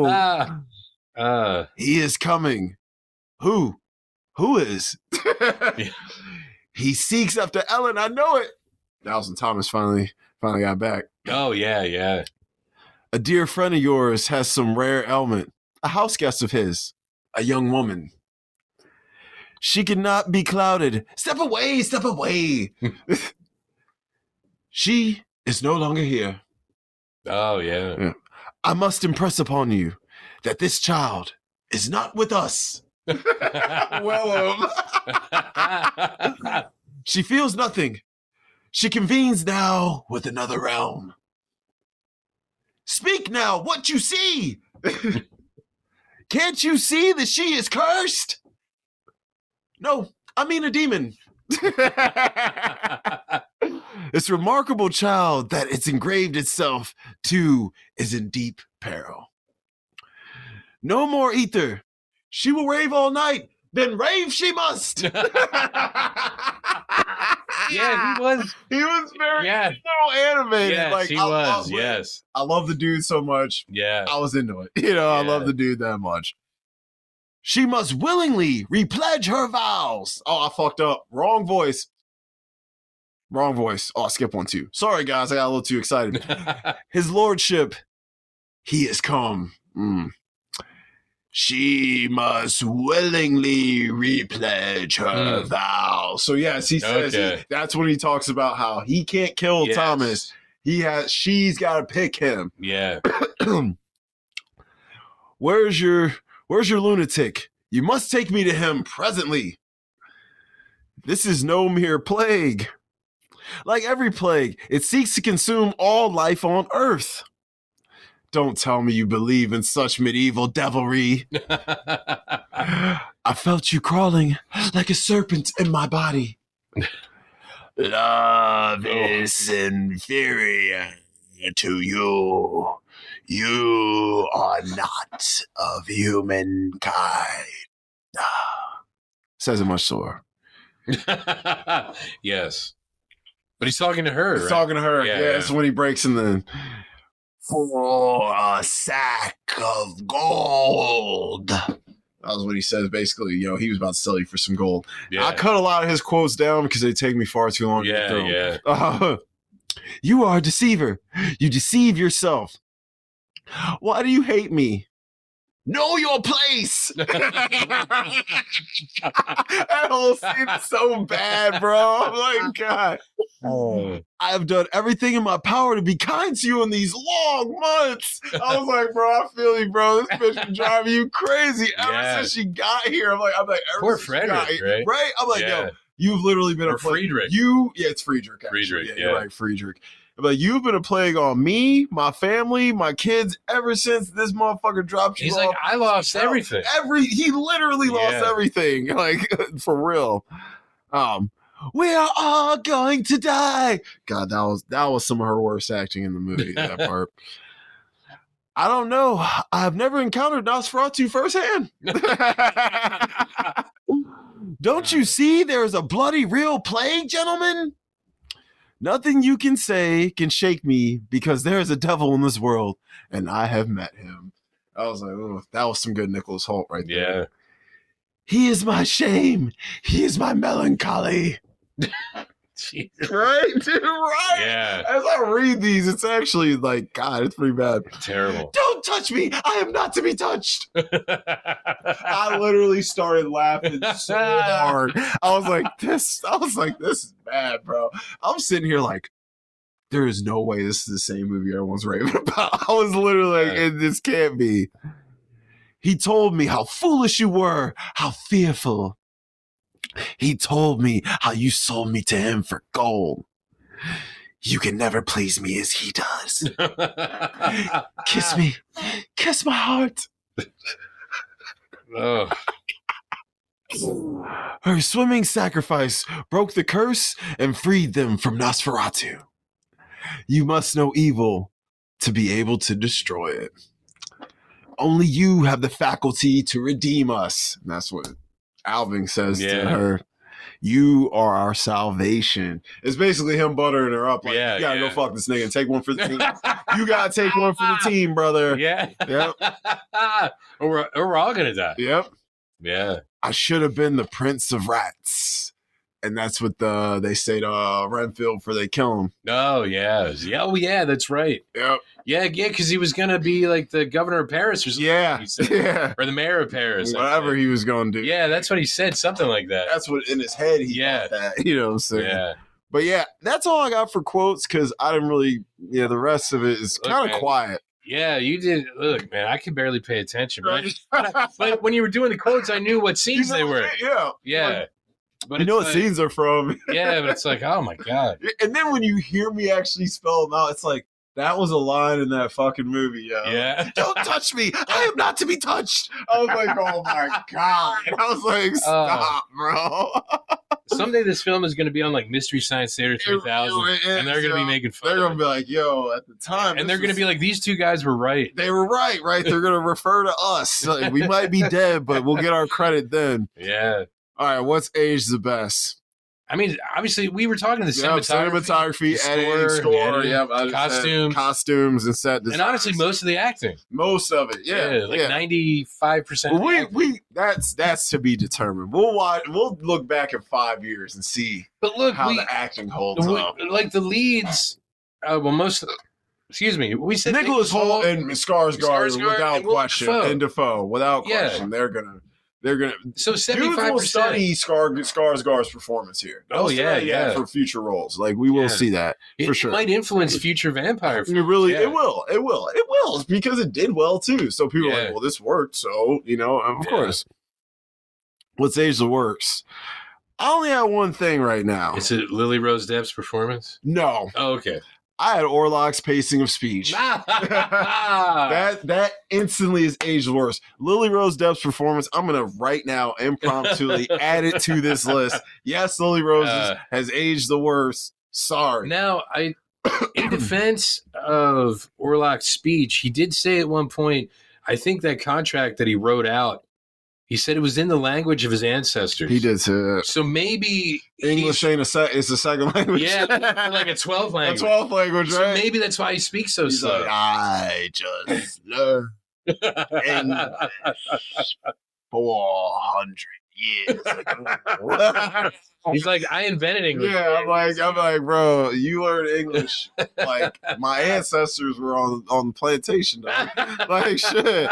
He is coming. Who? Who is? Yeah. He seeks after Ellen. I know it. Dallas and Thomas finally got back. Oh, yeah. A dear friend of yours has some rare ailment. A house guest of his. A young woman. She cannot be clouded. Step away, step away. She is no longer here. Oh, yeah. I must impress upon you that this child is not with us. She feels nothing. She convenes now with another realm. Speak now what you see. Can't you see that she is cursed? No, I mean a demon. This remarkable child that it's engraved itself to is in deep peril. No more ether. She will rave all night. Then rave she must. Yeah, he was. He was very so animated. Yes, like, he was. Yes. I love the dude so much. Yeah. I was into it. I love the dude that much. She must willingly repledge her vows. Oh, I fucked up. Wrong voice. Oh, I'll skip one too. Sorry, guys. I got a little too excited. His lordship, he has come. She must willingly repledge her vows. So yes, he says that's when he talks about how he can't kill Thomas. She's got to pick him. Yeah. Where's your lunatic? You must take me to him presently. This is no mere plague. Like every plague, it seeks to consume all life on earth. Don't tell me you believe in such medieval devilry. I felt you crawling like a serpent in my body. Love is inferior to you. You are not of humankind. Says it much sore. Yes. But he's talking to her. He's talking to her. Yeah, that's when he breaks in the... For a sack of gold. That was what he says, basically. He was about to sell you for some gold. Yeah. I cut a lot of his quotes down because they take me far too long to get through. Yeah. You are a deceiver. You deceive yourself. Why do you hate me? Know your place. That whole scene is so bad, bro. I'm like, God. I have done everything in my power to be kind to you in these long months. I was like, bro, I feel you, bro. This bitch been driving you crazy ever since she got here. I'm like, poor Frederick, right? I'm like, yo, you've literally been a plague. Friedrich. It's Friedrich. Actually. Friedrich, you're right, Friedrich. But you've been a plague on me, my family, my kids ever since this motherfucker dropped you. He's off. like, I lost everything. He literally lost everything. Like, for real. We are all going to die. God, that was some of her worst acting in the movie, that part. I don't know. I've never encountered Nosferatu firsthand. Don't you see there is a bloody real plague, gentlemen? Nothing you can say can shake me because there is a devil in this world and I have met him. I was like, oh, that was some good Nicholas Hoult right there. Yeah. He is my shame. He is my melancholy. Jesus. Right, dude, right? Yeah. As I read these, it's actually like, God, it's pretty bad. Terrible. Don't touch me. I am not to be touched. I literally started laughing so hard. I was like, this is bad, bro. I'm sitting here like, there is no way this is the same movie everyone's raving about. I was literally like, this can't be. He told me how foolish you were, how fearful. He told me how you sold me to him for gold. You can never please me as he does. Kiss me. Kiss my heart. Oh. Her swimming sacrifice broke the curse and freed them from Nosferatu. You must know evil to be able to destroy it. Only you have the faculty to redeem us. And that's what Alvin says to her. You are our salvation. It's basically him buttering her up. Like, you gotta go fuck this nigga and take one for the team. You gotta take one for the team, brother. Yeah. Yep. or we're all gonna die. Yep. Yeah. I should have been the prince of rats. And that's what they say to Renfield before they kill him. Oh, yeah. Oh, yeah, that's right. Yep. Yeah, because he was going to be like the governor of Paris or something. Yeah. Or the mayor of Paris. Whatever he was going to do. Yeah, that's what he said. Something like that. That's what in his head he thought that. You know what I'm saying? Yeah. But yeah, that's all I got for quotes because I didn't really, the rest of it is kind of quiet. Yeah, you did. Look, man, I could barely pay attention. But when you were doing the quotes, I knew what scenes they were. Yeah. Yeah. But you know what scenes are from. Yeah, but it's like, oh my God. And then when you hear me actually spell them out, it's like, that was a line in that fucking movie, yo. Yeah. Don't touch me. I am not to be touched. I was like, oh my God. And I was like, stop, bro. Someday this film is going to be on like Mystery Science Theater 3000, and they're going to be making fun. They're going to be like, yo, at the time. And they're going to be like, these two guys were right. They were right? They're going to refer to us. Like, we might be dead, but we'll get our credit then. Yeah. All right, what's aged the best? I mean, obviously, we were talking the cinematography, editing, score, costumes, and set design. And honestly, most of the acting. Most of it, 95%. We that's to be determined. We'll look back in 5 years and see how the acting holds up. Like the leads, excuse me, we said Nicholas Hoult and Skarsgård without question, and Dafoe without question. They're gonna. So 75%. We'll study Skarsgård's performance here. Yeah. For future roles, like we will see that for sure. It might influence future vampire films. It will because it did well too. So people are like, well, this worked. So of course. What's age the works? I only have one thing right now. Is it Lily Rose Depp's performance? No. Oh, okay. I had Orlok's pacing of speech. that instantly is aged worse. Lily Rose Depp's performance, I'm going to right now impromptu add it to this list. Yes, Lily Rose has aged the worst. Sorry. Now, in defense of Orlok's speech, he did say at one point, I think that contract that he wrote out, he said it was in the language of his ancestors. He did say that. So maybe English it's a second language. Yeah, like a 12th language. A 12th language, right? So maybe that's why he speaks so slow. Like, I just learned English 400 years ago. He's like, I invented English. Yeah, I'm like, bro, you learned English like my ancestors were on the plantation, dog. Like shit.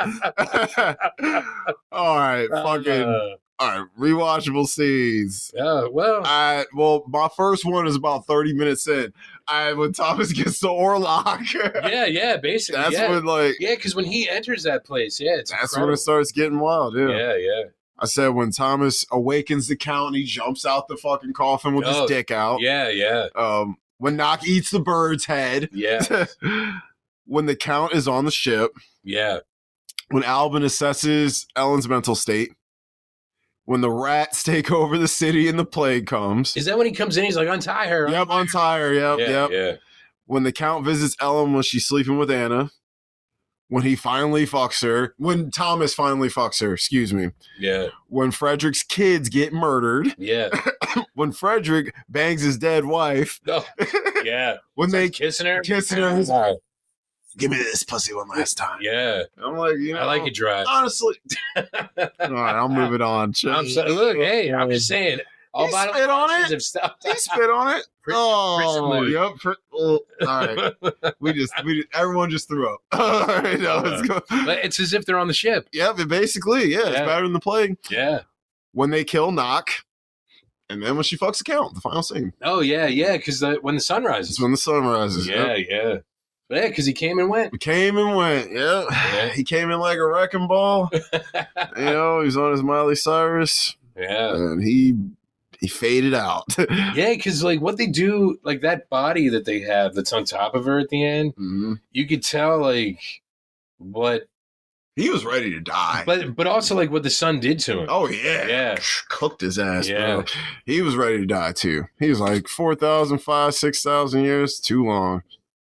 All right, all right, rewatchable scenes. Yeah, well, my first one is about 30 minutes in. When Thomas gets to Orlok. yeah, basically. That's when because when he enters that place, that's incredible. When it starts getting wild. Yeah. I said when Thomas awakens the count, he jumps out the fucking coffin with his dick out. Yeah. When Nock eats the bird's head. Yeah. When the count is on the ship. Yeah. When Albin assesses Ellen's mental state. When the rats take over the city and the plague comes. Is that when he comes in? He's like, untie her. Yep, untie her. Yep. Yeah. When the count visits Ellen when she's sleeping with Anna. When he finally fucks her. When Thomas finally fucks her, excuse me. Yeah. When Frederick's kids get murdered. Yeah. When Frederick bangs his dead wife. Oh, yeah. When they kissing her. Give me this pussy one last time. Yeah. I'm like, I like it dry. Honestly. All right, I'll move it on. Look, hey, I'm just saying. He spit on it. He spit on it. Yep. All right. Everyone just threw up. All right, let's go. But it's as if they're on the ship. Yep. Basically, it's better than the plague. Yeah. When they kill Nock, and then when she fucks the count, the final scene. Oh yeah, because when the sun rises. It's when the sun rises. Yeah. Yeah, because he came and went. Yeah. He came in like a wrecking ball. He's on his Miley Cyrus. Yeah. And he faded out. Yeah, because what they do, that body that they have that's on top of her at the end, you could tell what he was ready to die. But also what the sun did to him. Oh yeah. Yeah. Cooked his ass, bro. He was ready to die too. He was 4,000, 5,000, 6,000 years, too long.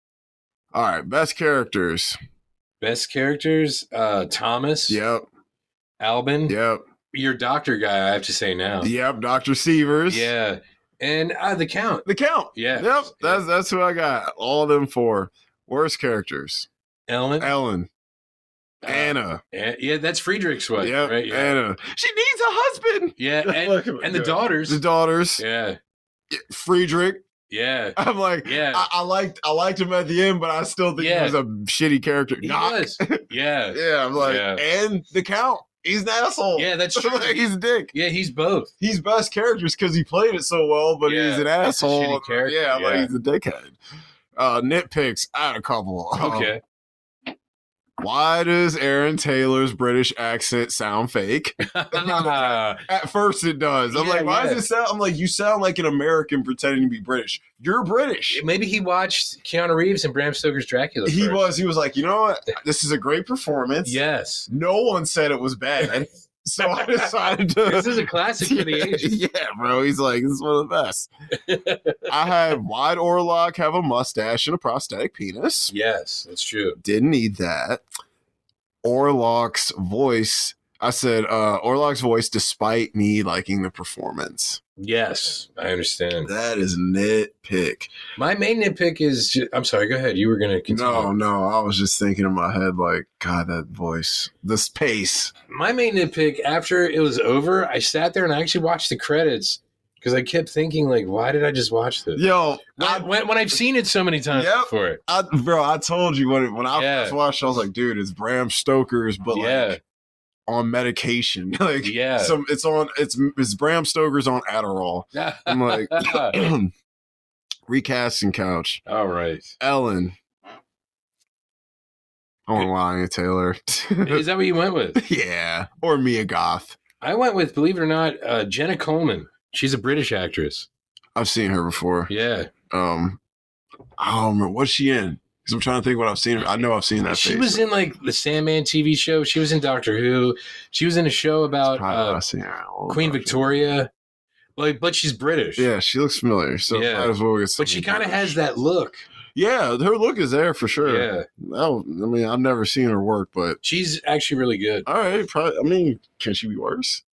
All right, best characters. Best characters, Thomas. Yep. Albin. Yep. Your doctor guy, I have to say now. Yep, Dr. Severs. Yeah. And the Count. The Count. Yeah. Yep, that's who I got. All of them 4. Worst characters. Ellen. Anna. Yeah, that's Friedrich's wife. Yep, right? Yeah. Anna. She needs a husband. Yeah, and the daughters. The daughters. Yeah. Friedrich. Yeah. I'm like, yeah. I liked him at the end, but I still think he was a shitty character. He was. Yeah. Yeah, I'm like, and the Count. He's an asshole. Yeah, that's true. He's a dick. Yeah, he's both. He's best characters because he played it so well, but he's an asshole. A shitty character. Yeah, like he's a dickhead. Nitpicks. I had a couple. Okay. Why does Aaron Taylor's British accent sound fake? At first it does. I'm like, why does it sound? I'm like, you sound like an American pretending to be British. You're British. Maybe he watched Keanu Reeves and Bram Stoker's Dracula first. He was like, you know what? This is a great performance. Yes. No one said it was bad. So I decided to. This is a classic for the ages. Yeah, bro. He's like, this is one of the best. I had Wide Orlok have a mustache and a prosthetic penis. Yes, that's true. Didn't need that. Orlok's voice. I said Orlok's voice despite me liking the performance. Yes, I understand. That is nitpick. My main nitpick is... I'm sorry, go ahead. You were going to continue. No. I was just thinking in my head, like, God, that voice. This pace. My main nitpick, after it was over, I sat there and I actually watched the credits because I kept thinking, like, why did I just watch this? Yo. When I've seen it so many times before. I told you when I first watched it, I was like, dude, it's Bram Stoker's, but like... on medication. Like it's Bram Stoker's on Adderall. I'm like recasting couch. All right. Ellen. I want Anya Taylor. Is that what you went with? Yeah. Or Mia Goth. I went with, believe it or not, Jenna Coleman. She's a British actress. I've seen her before. Yeah. I don't remember. What's she in? Because I'm trying to think what I've seen. I know I've seen that. She was in like the Sandman TV show. She was in Doctor Who. She was in a show about Queen Victoria. But she's British. Yeah, she looks familiar. So might as well get. But she kind of has that look. Yeah, her look is there for sure. Yeah. Oh, I mean, I've never seen her work, but she's actually really good. All right, probably. I mean, can she be worse?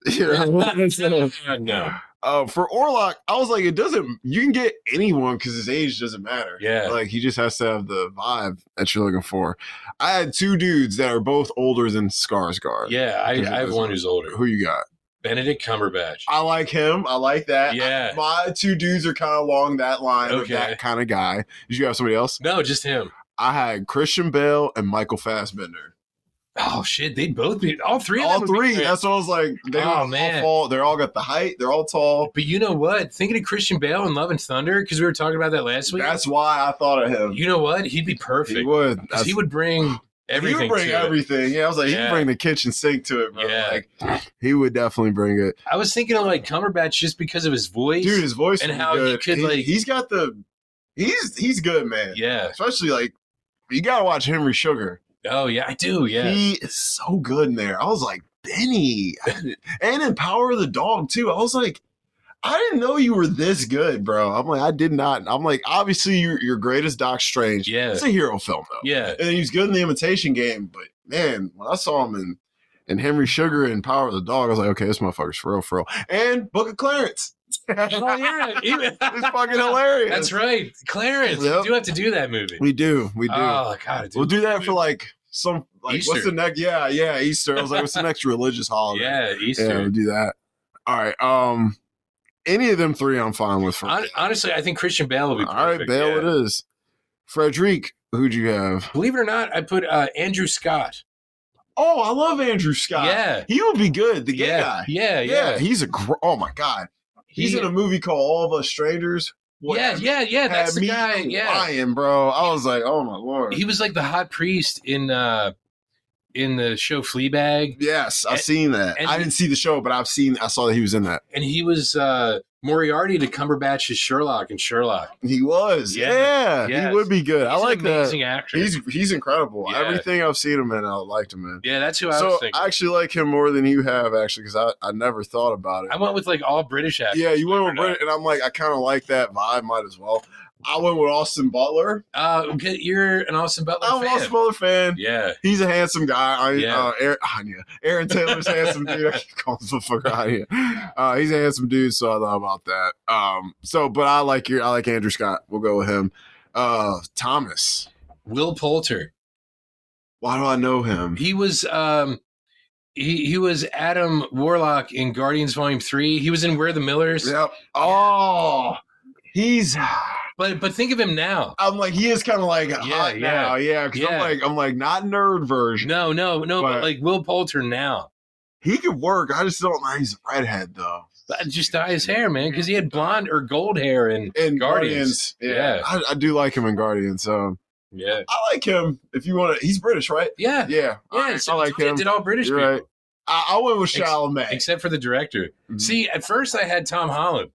No. For Orlok, I was like, you can get anyone because his age doesn't matter. Yeah. Like, he just has to have the vibe that you're looking for. I had 2 dudes that are both older than Skarsgård. Yeah, I have one who's older. Who you got? Benedict Cumberbatch. I like him. I like that. Yeah. My 2 dudes are kind of along that line of that kind of guy. Did you have somebody else? No, just him. I had Christian Bale and Michael Fassbender. Oh shit! They'd both be all three. All 3. That's what I was like. Man, they're all got the height. They're all tall. But you know what? Thinking of Christian Bale in Love and Thunder, because we were talking about that last week. That's why I thought of him. You know what? He'd be perfect. He would. He would bring everything. He would bring everything. Yeah, I was like, he'd bring the kitchen sink to it, bro. Yeah, like, he would definitely bring it. I was thinking of like Cumberbatch just because of his voice, dude. His voice and how good. he could he's got the. He's good, man. Yeah, especially like you gotta watch Henry Sugar. Oh yeah, I do. Yeah, he is so good in there. I was like, Benny, and in Power of the Dog too. I was like, I didn't know you were this good, bro. I'm like, I did not. I'm like, obviously you're great as Doc Strange. Yeah, it's a hero film though. Yeah, and he's good in The Imitation Game. But man, when I saw him in Henry Sugar and Power of the Dog, I was like, okay, this motherfucker's for real. And Book of Clarence. Oh yeah, it's fucking hilarious. That's right, Clarence. Yep. We do have to do that movie. We do. Oh god, we'll do that for like some like Easter. What's the next? Yeah, Easter. I was like, what's the next religious holiday? Yeah, Easter. Yeah, we'll do that. All right. Any of them 3, I'm fine with. Honestly, I think Christian Bale will be perfect. All right, Bale, it is. Frederic, who'd you have? Believe it or not, I put Andrew Scott. Oh, I love Andrew Scott. Yeah, he would be good. The gay guy. Yeah. He's oh my god. He's in a movie called All of Us Strangers. Yeah. That's the guy. Yeah, lying, bro. I was like, oh my lord. He was like the hot priest in the show Fleabag. Yes, I've seen that. I didn't see the show, but I saw that he was in that. And he was Moriarty to Cumberbatch's Sherlock and Sherlock. He was. Yeah. He would be good. He's I like an that. amazing actor. He's incredible. Yeah. Everything I've seen him in, I liked him in. Yeah, that's who I was thinking. I actually like him more than you have, actually, because I never thought about it. I went with like all British actors. Yeah, you went with British, and I'm like, I kind of like that vibe. Might as well. I went with Austin Butler. You're an Austin Butler fan. I'm an Austin Butler fan. Yeah. He's a handsome guy. Yeah. Aaron Taylor's a handsome dude. I keep calling him the fucker out here. He's a handsome dude, so I thought about that. But I like Andrew Scott. We'll go with him. Thomas. Will Poulter. Why do I know him? He was he was Adam Warlock in Guardians Volume 3. He was in Where the Millers. Yep. Oh, he's. But think of him now. I'm like, he is kind of like hot now. Yeah. Because I'm like not nerd version. No. But like Will Poulter now. He could work. I just don't know. He's a redhead though. Just dye his hair, man, because he had blonde or gold hair in Guardians. Yeah. I do like him in Guardians. Yeah, I like him. If you want to, he's British, right? Yeah. I like him. Did all British people? Right. I went with Chalamet, except for the director. Mm-hmm. See, at first I had Tom Holland.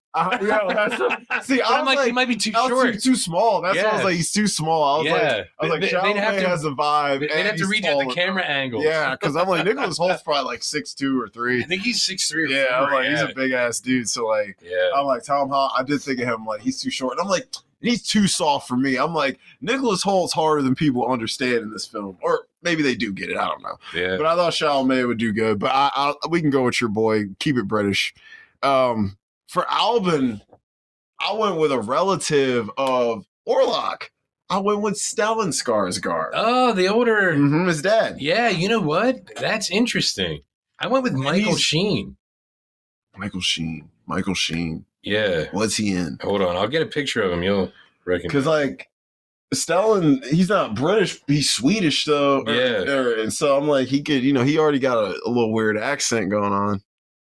See, I'm like, he might be too short, too small. That's why I was like, he's too small. I was like, Chalamet has a vibe. They'd have to redo the camera angle. Yeah, because I'm like, Nicholas Holt's probably like 6'2" or 3. I think he's 6'3" or 4. Yeah, I'm like, he's a big ass dude. So like, I'm like Tom Holland. I did think of him like he's too short. And I'm like, he's too soft for me. I'm like, Nicholas Holt's harder than people understand in this film, or maybe they do get it. I don't know. Yeah. But I thought Chalamet would do good. But we can go with your boy. Keep it British. For Albin, I went with a relative of Orlok. I went with Stellan Skarsgård. Oh, the older. Mm-hmm, his dad. Yeah, you know what? That's interesting. I went with Michael Sheen. Michael Sheen. Yeah. What's he in? Hold on. I'll get a picture of him. You'll recognize. Because, like, Stellan, he's not British. He's Swedish, though. Yeah. And so I'm like, he could, he already got a little weird accent going on.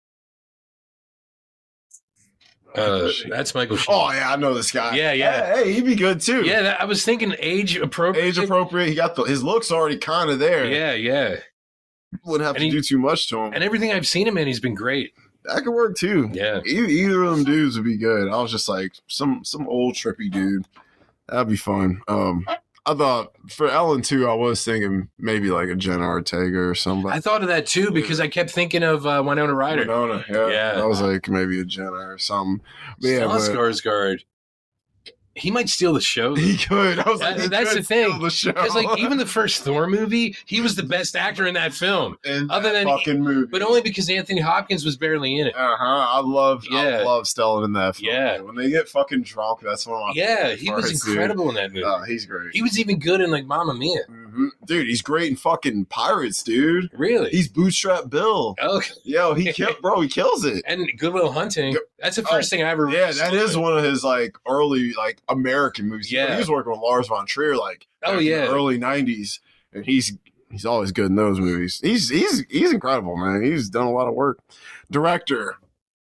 That's Michael Sheen. Oh, yeah. I know this guy. Yeah. Hey, he'd be good, too. Yeah. I was thinking age appropriate. He got his looks already kind of there. Yeah. Wouldn't have to do too much to him. And everything I've seen him in, he's been great. That could work too. Yeah. Either of them dudes would be good. I was just like some old trippy dude. That'd be fun. I thought for Ellen too, I was thinking maybe like a Jenna Ortega or somebody. I thought of that too because I kept thinking of Winona Ryder. Yeah. I was like maybe a Jenna or something. Stellan Skarsgård. He might steal the show. He could. I was like, that's the thing. Because like even the first Thor movie, he was the best actor in that film. Other than fucking movie, but only because Anthony Hopkins was barely in it. I love Stellan in that film. Yeah, when they get fucking drunk, that's one of my favorite he was incredible in that movie. He's great. He was even good in like Mamma Mia. Mm-hmm. Dude, he's great in fucking Pirates, dude. Really? He's Bootstrap Bill. Okay. Yo, he kills it. And Good Will Hunting. That's the first thing I ever. Yeah, that is one of his like early like American movies. Yeah, he was working with Lars von Trier like in the early '90s, and he's always good in those movies. He's incredible, man. He's done a lot of work. Director.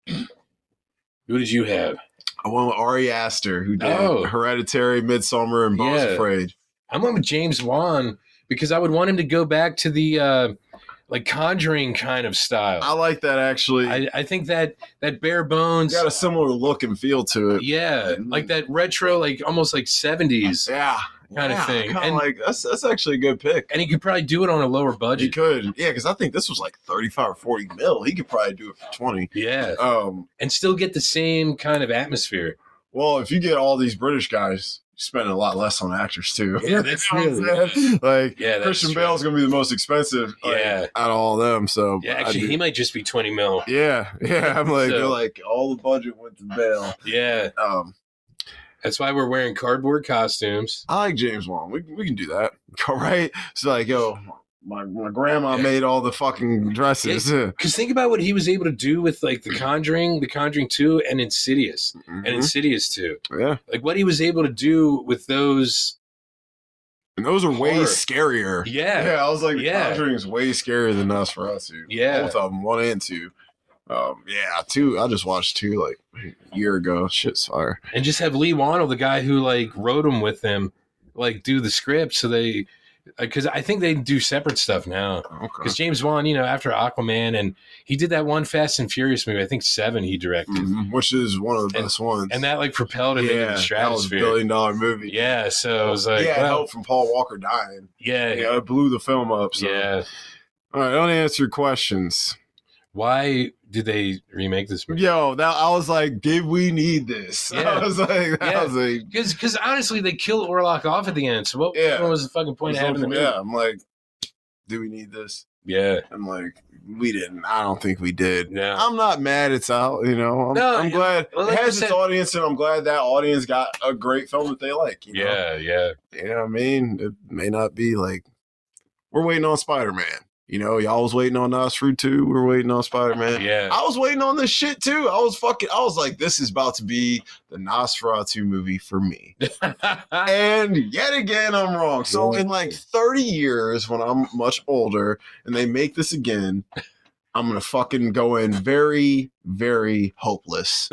Who did you have? I went with Ari Aster, who did Hereditary, Midsommar, and Bo's Afraid. I went with James Wan because I would want him to go back to the like Conjuring kind of style. I like that actually. I think that bare bones got a similar look and feel to it. Yeah, like that retro, like almost like 70s. Kind of thing. And like that's actually a good pick. And he could probably do it on a lower budget. He could, yeah, because I think this was like 35 or 40 mil. He could probably do it for 20. Yeah. And still get the same kind of atmosphere. Well, if you get all these British guys, you're spending a lot less on actors too. Yeah, that's really like Christian Bale's gonna be the most expensive. Out of all of them. So actually, he might just be 20 mil. Yeah. I'm like, they're like all the budget went to Bale. Yeah. That's why we're wearing cardboard costumes. I like James Wan. We can do that, right? It's like, yo, my grandma made all the fucking dresses. Because think about what he was able to do with like The Conjuring 2, and Insidious, and Insidious 2. Yeah, like what he was able to do with those. And those are way scarier. Yeah, I was like, The Conjuring is way scarier than us for us, dude. Yeah, both of them, 1 and 2. 2. I just watched 2 like a year ago. Shit's fire. And just have Lee Wannell, the guy who like wrote them with him, like do the script, so they because I think they do separate stuff now. Because James Wan, after Aquaman, and he did that one Fast and Furious movie, I think 7 he directed. Which is one of the best ones. And that propelled him into the stratosphere. That was $1 billion movie. Yeah, so it was like... help from Paul Walker dying. Yeah. It blew the film up. So. Yeah. All right, don't answer your questions. Why did they remake this movie? Yo, I was like, did we need this? Yeah. I was like, because honestly, they killed Orlok off at the end. So what was the fucking point of having the movie? Yeah, I'm like, do we need this? Yeah, I'm like, we didn't. I don't think we did. No. I'm not mad it's out. I'm glad it has its audience, and I'm glad that audience got a great film that they like. Yeah. You know what I mean? It may not be like we're waiting on Spider-Man. Y'all was waiting on Nosferatu 2. We're waiting on Spider-Man. Yeah. I was waiting on this shit too. I was like, this is about to be the Nosferatu movie for me. And yet again, I'm wrong. So in 30 years, when I'm much older and they make this again, I'm going to fucking go in very, very hopeless.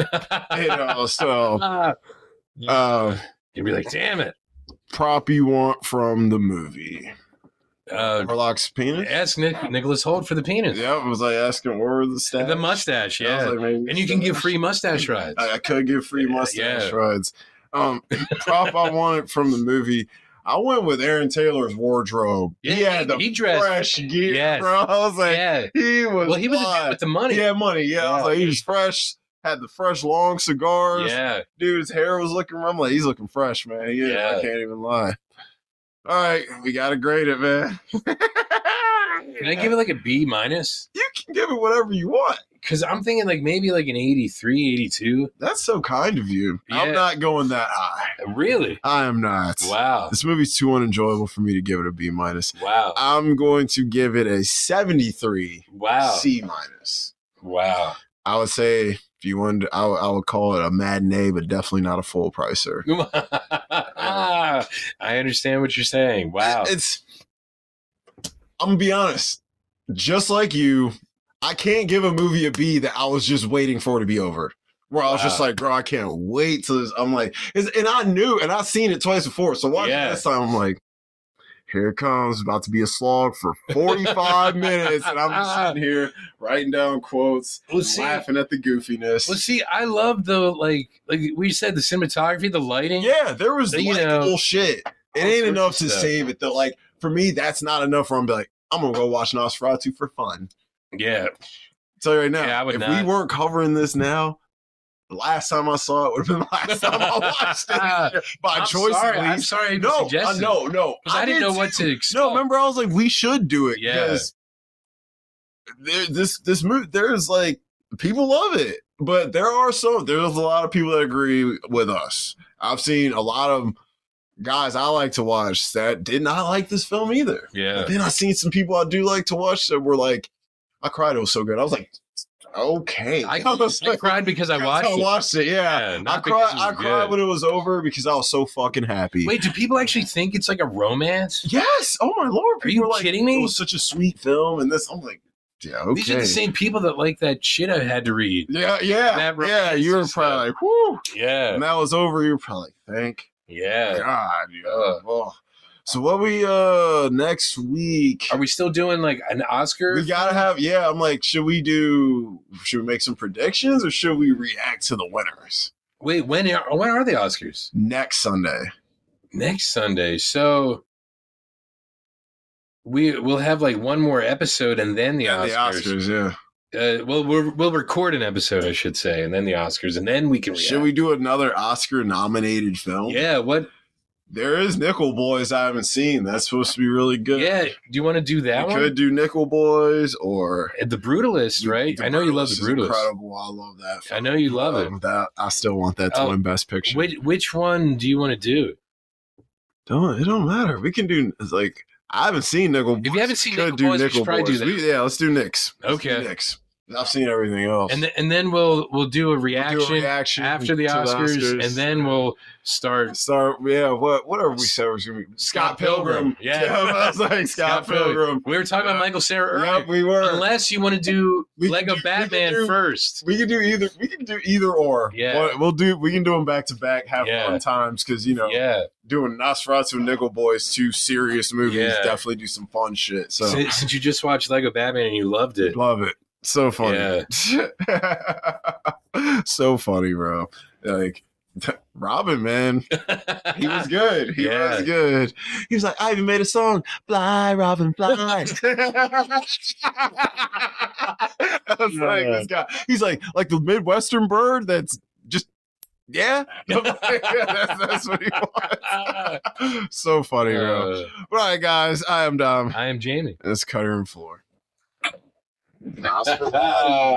So you'd be like, damn it. Prop you want from the movie? Orlok's penis? Ask Nicholas Hoult for the penis. Yeah, it was like asking where the stash. The mustache, yeah. And you can give free mustache rides. I could give free mustache rides. Prop I wanted from the movie. I went with Aaron Taylor's wardrobe. Yeah, he had the fresh gear, bro. I was like, he was. Well, he was a dude with the money. He had money. Yeah, I was like, he was fresh. Had the fresh long cigars. Yeah, dude's hair was looking. I'm like, he's looking fresh, man. I can't even lie. All right, we gotta grade it, man. Can I give it a B-? You can give it whatever you want. Because I'm thinking maybe an 83, 82. That's so kind of you. Yeah. I'm not going that high. Really? I am not. Wow. This movie's too unenjoyable for me to give it a B-. Wow. I'm going to give it a 73. Wow. C-. Wow. I would say if you wanted, I would call it a matinee, but definitely not a full pricer. I understand what you're saying. Wow. I'm gonna be honest. Just like you, I can't give a movie a B that I was just waiting for it to be over. Where I was just like, bro, I can't wait till this. I'm like, and I knew, and I've seen it twice before. So watching this time, I'm like, here it comes, about to be a slog for 45 minutes. And I'm just sitting here writing down quotes, laughing at the goofiness. Well, see, I love the, like we said, the cinematography, the lighting. Yeah, there was cool shit. It ain't enough to save it, though. Like, for me, that's not enough for him to be like, I'm going to go watch Nosferatu for fun. Yeah. Tell you right now, if we weren't covering this now, the last time I saw it would have been the last time I watched it. By choice, at least. I'm sorry. No. I didn't know what to expect. No, remember, I was like, we should do it. Yeah. Because this movie, there's like, people love it. But there's a lot of people that agree with us. I've seen a lot of guys I like to watch that did not like this film either. Yeah. But then I seen some people I do like to watch that were like, I cried, it was so good. I was like, okay. I cried because I watched it. Yeah. I cried when it was over because I was so fucking happy. Wait, do people actually think it's like a romance? Yes. Oh my Lord. Are you kidding me? It was such a sweet film. And this, I'm like, yeah, okay. These are the same people that like that shit I had to read. Yeah. You were probably like, whoo. Yeah. And that was over. You were probably like, thank God. Yeah. So what we next week? Are we still doing like an Oscar? We gotta have I'm like, should we make some predictions or should we react to the winners? Wait, when are the Oscars? Next Sunday. Next Sunday. So we'll have like one more episode and then the Oscars. The Oscars, yeah. We'll record an episode, I should say, and then the Oscars, and then we can react. Should we do another Oscar-nominated film? Yeah, what? There is Nickel Boys I haven't seen. That's supposed to be really good. Yeah, do you want to do that one? We could do Nickel Boys or... The Brutalist, right? I know you love The Brutalist. Incredible. I love that film. I know you love it. I still want that to win Best Picture. Which one do you want to do? It don't matter. We can do... I haven't seen Nickel Boys. If you haven't seen Nickel Boys, we should probably do that. Let's do Nick's. Okay. Nick's. I've seen everything else. And then we'll do a reaction after the Oscars, and then we'll start. Whatever we said was gonna be Scott Pilgrim. Yeah, I was like Scott Pilgrim. We were talking about Michael Cera earlier. Yep, we were. Unless you want to do Lego Batman first. We can do either. We can do either or. Yeah, we can do them back to back. Have fun times because doing Nosferatu and Nickel Boys, 2 serious movies. Definitely do some fun shit. So since you just watched Lego Batman and you loved it, love it. So funny. Yeah. So funny, bro. Like Robin, man. He was good. He was good. He was like, I even made a song. Fly, Robin, fly. I was like, this guy. He's like the Midwestern bird that's just that's what he wants. So funny, bro. All right, guys. I am Dom. I am Jamie. And it's Cutter and Floor.